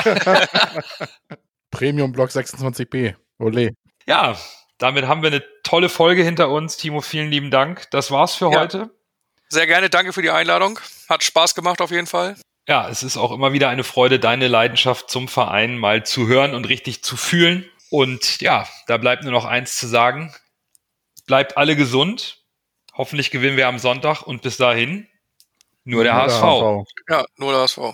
Premium Block 26b. Ole. Ja, damit haben wir eine tolle Folge hinter uns. Timo, vielen lieben Dank. Das war's für heute. Sehr gerne, danke für die Einladung. Hat Spaß gemacht auf jeden Fall. Ja, es ist auch immer wieder eine Freude, deine Leidenschaft zum Verein mal zu hören und richtig zu fühlen. Und ja, da bleibt nur noch eins zu sagen. Bleibt alle gesund. Hoffentlich gewinnen wir am Sonntag und bis dahin nur der HSV. Ja, nur der HSV.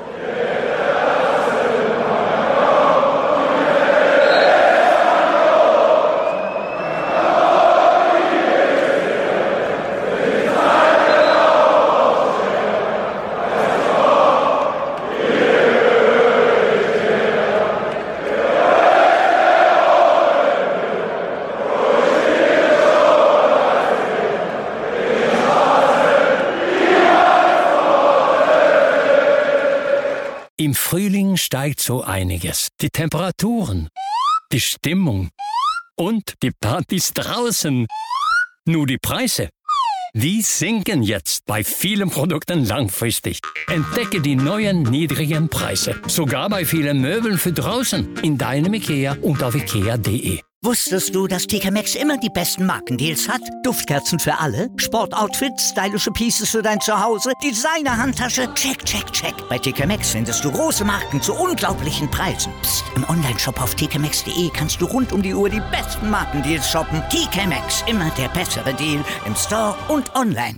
Im Frühling steigt so einiges. Die Temperaturen, die Stimmung und die Partys draußen. Nur die Preise, die sinken jetzt bei vielen Produkten langfristig. Entdecke die neuen niedrigen Preise. Sogar bei vielen Möbeln für draußen. In deinem IKEA und auf ikea.de. Wusstest du, dass TK Maxx immer die besten Markendeals hat? Duftkerzen für alle, Sportoutfits, stylische Pieces für dein Zuhause, Designer-Handtasche, check, check, check. Bei TK Maxx findest du große Marken zu unglaublichen Preisen. Psst. Im Onlineshop auf tkmaxx.de kannst du rund um die Uhr die besten Markendeals shoppen. TK Maxx, immer der bessere Deal im Store und online.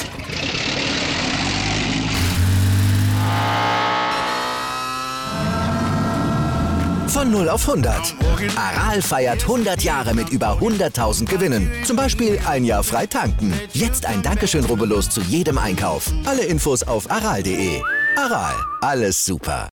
Von 0 auf 100. Aral feiert 100 Jahre mit über 100.000 Gewinnen. Zum Beispiel ein Jahr frei tanken. Jetzt ein Dankeschön, rubbellos zu jedem Einkauf. Alle Infos auf aral.de. Aral, alles super.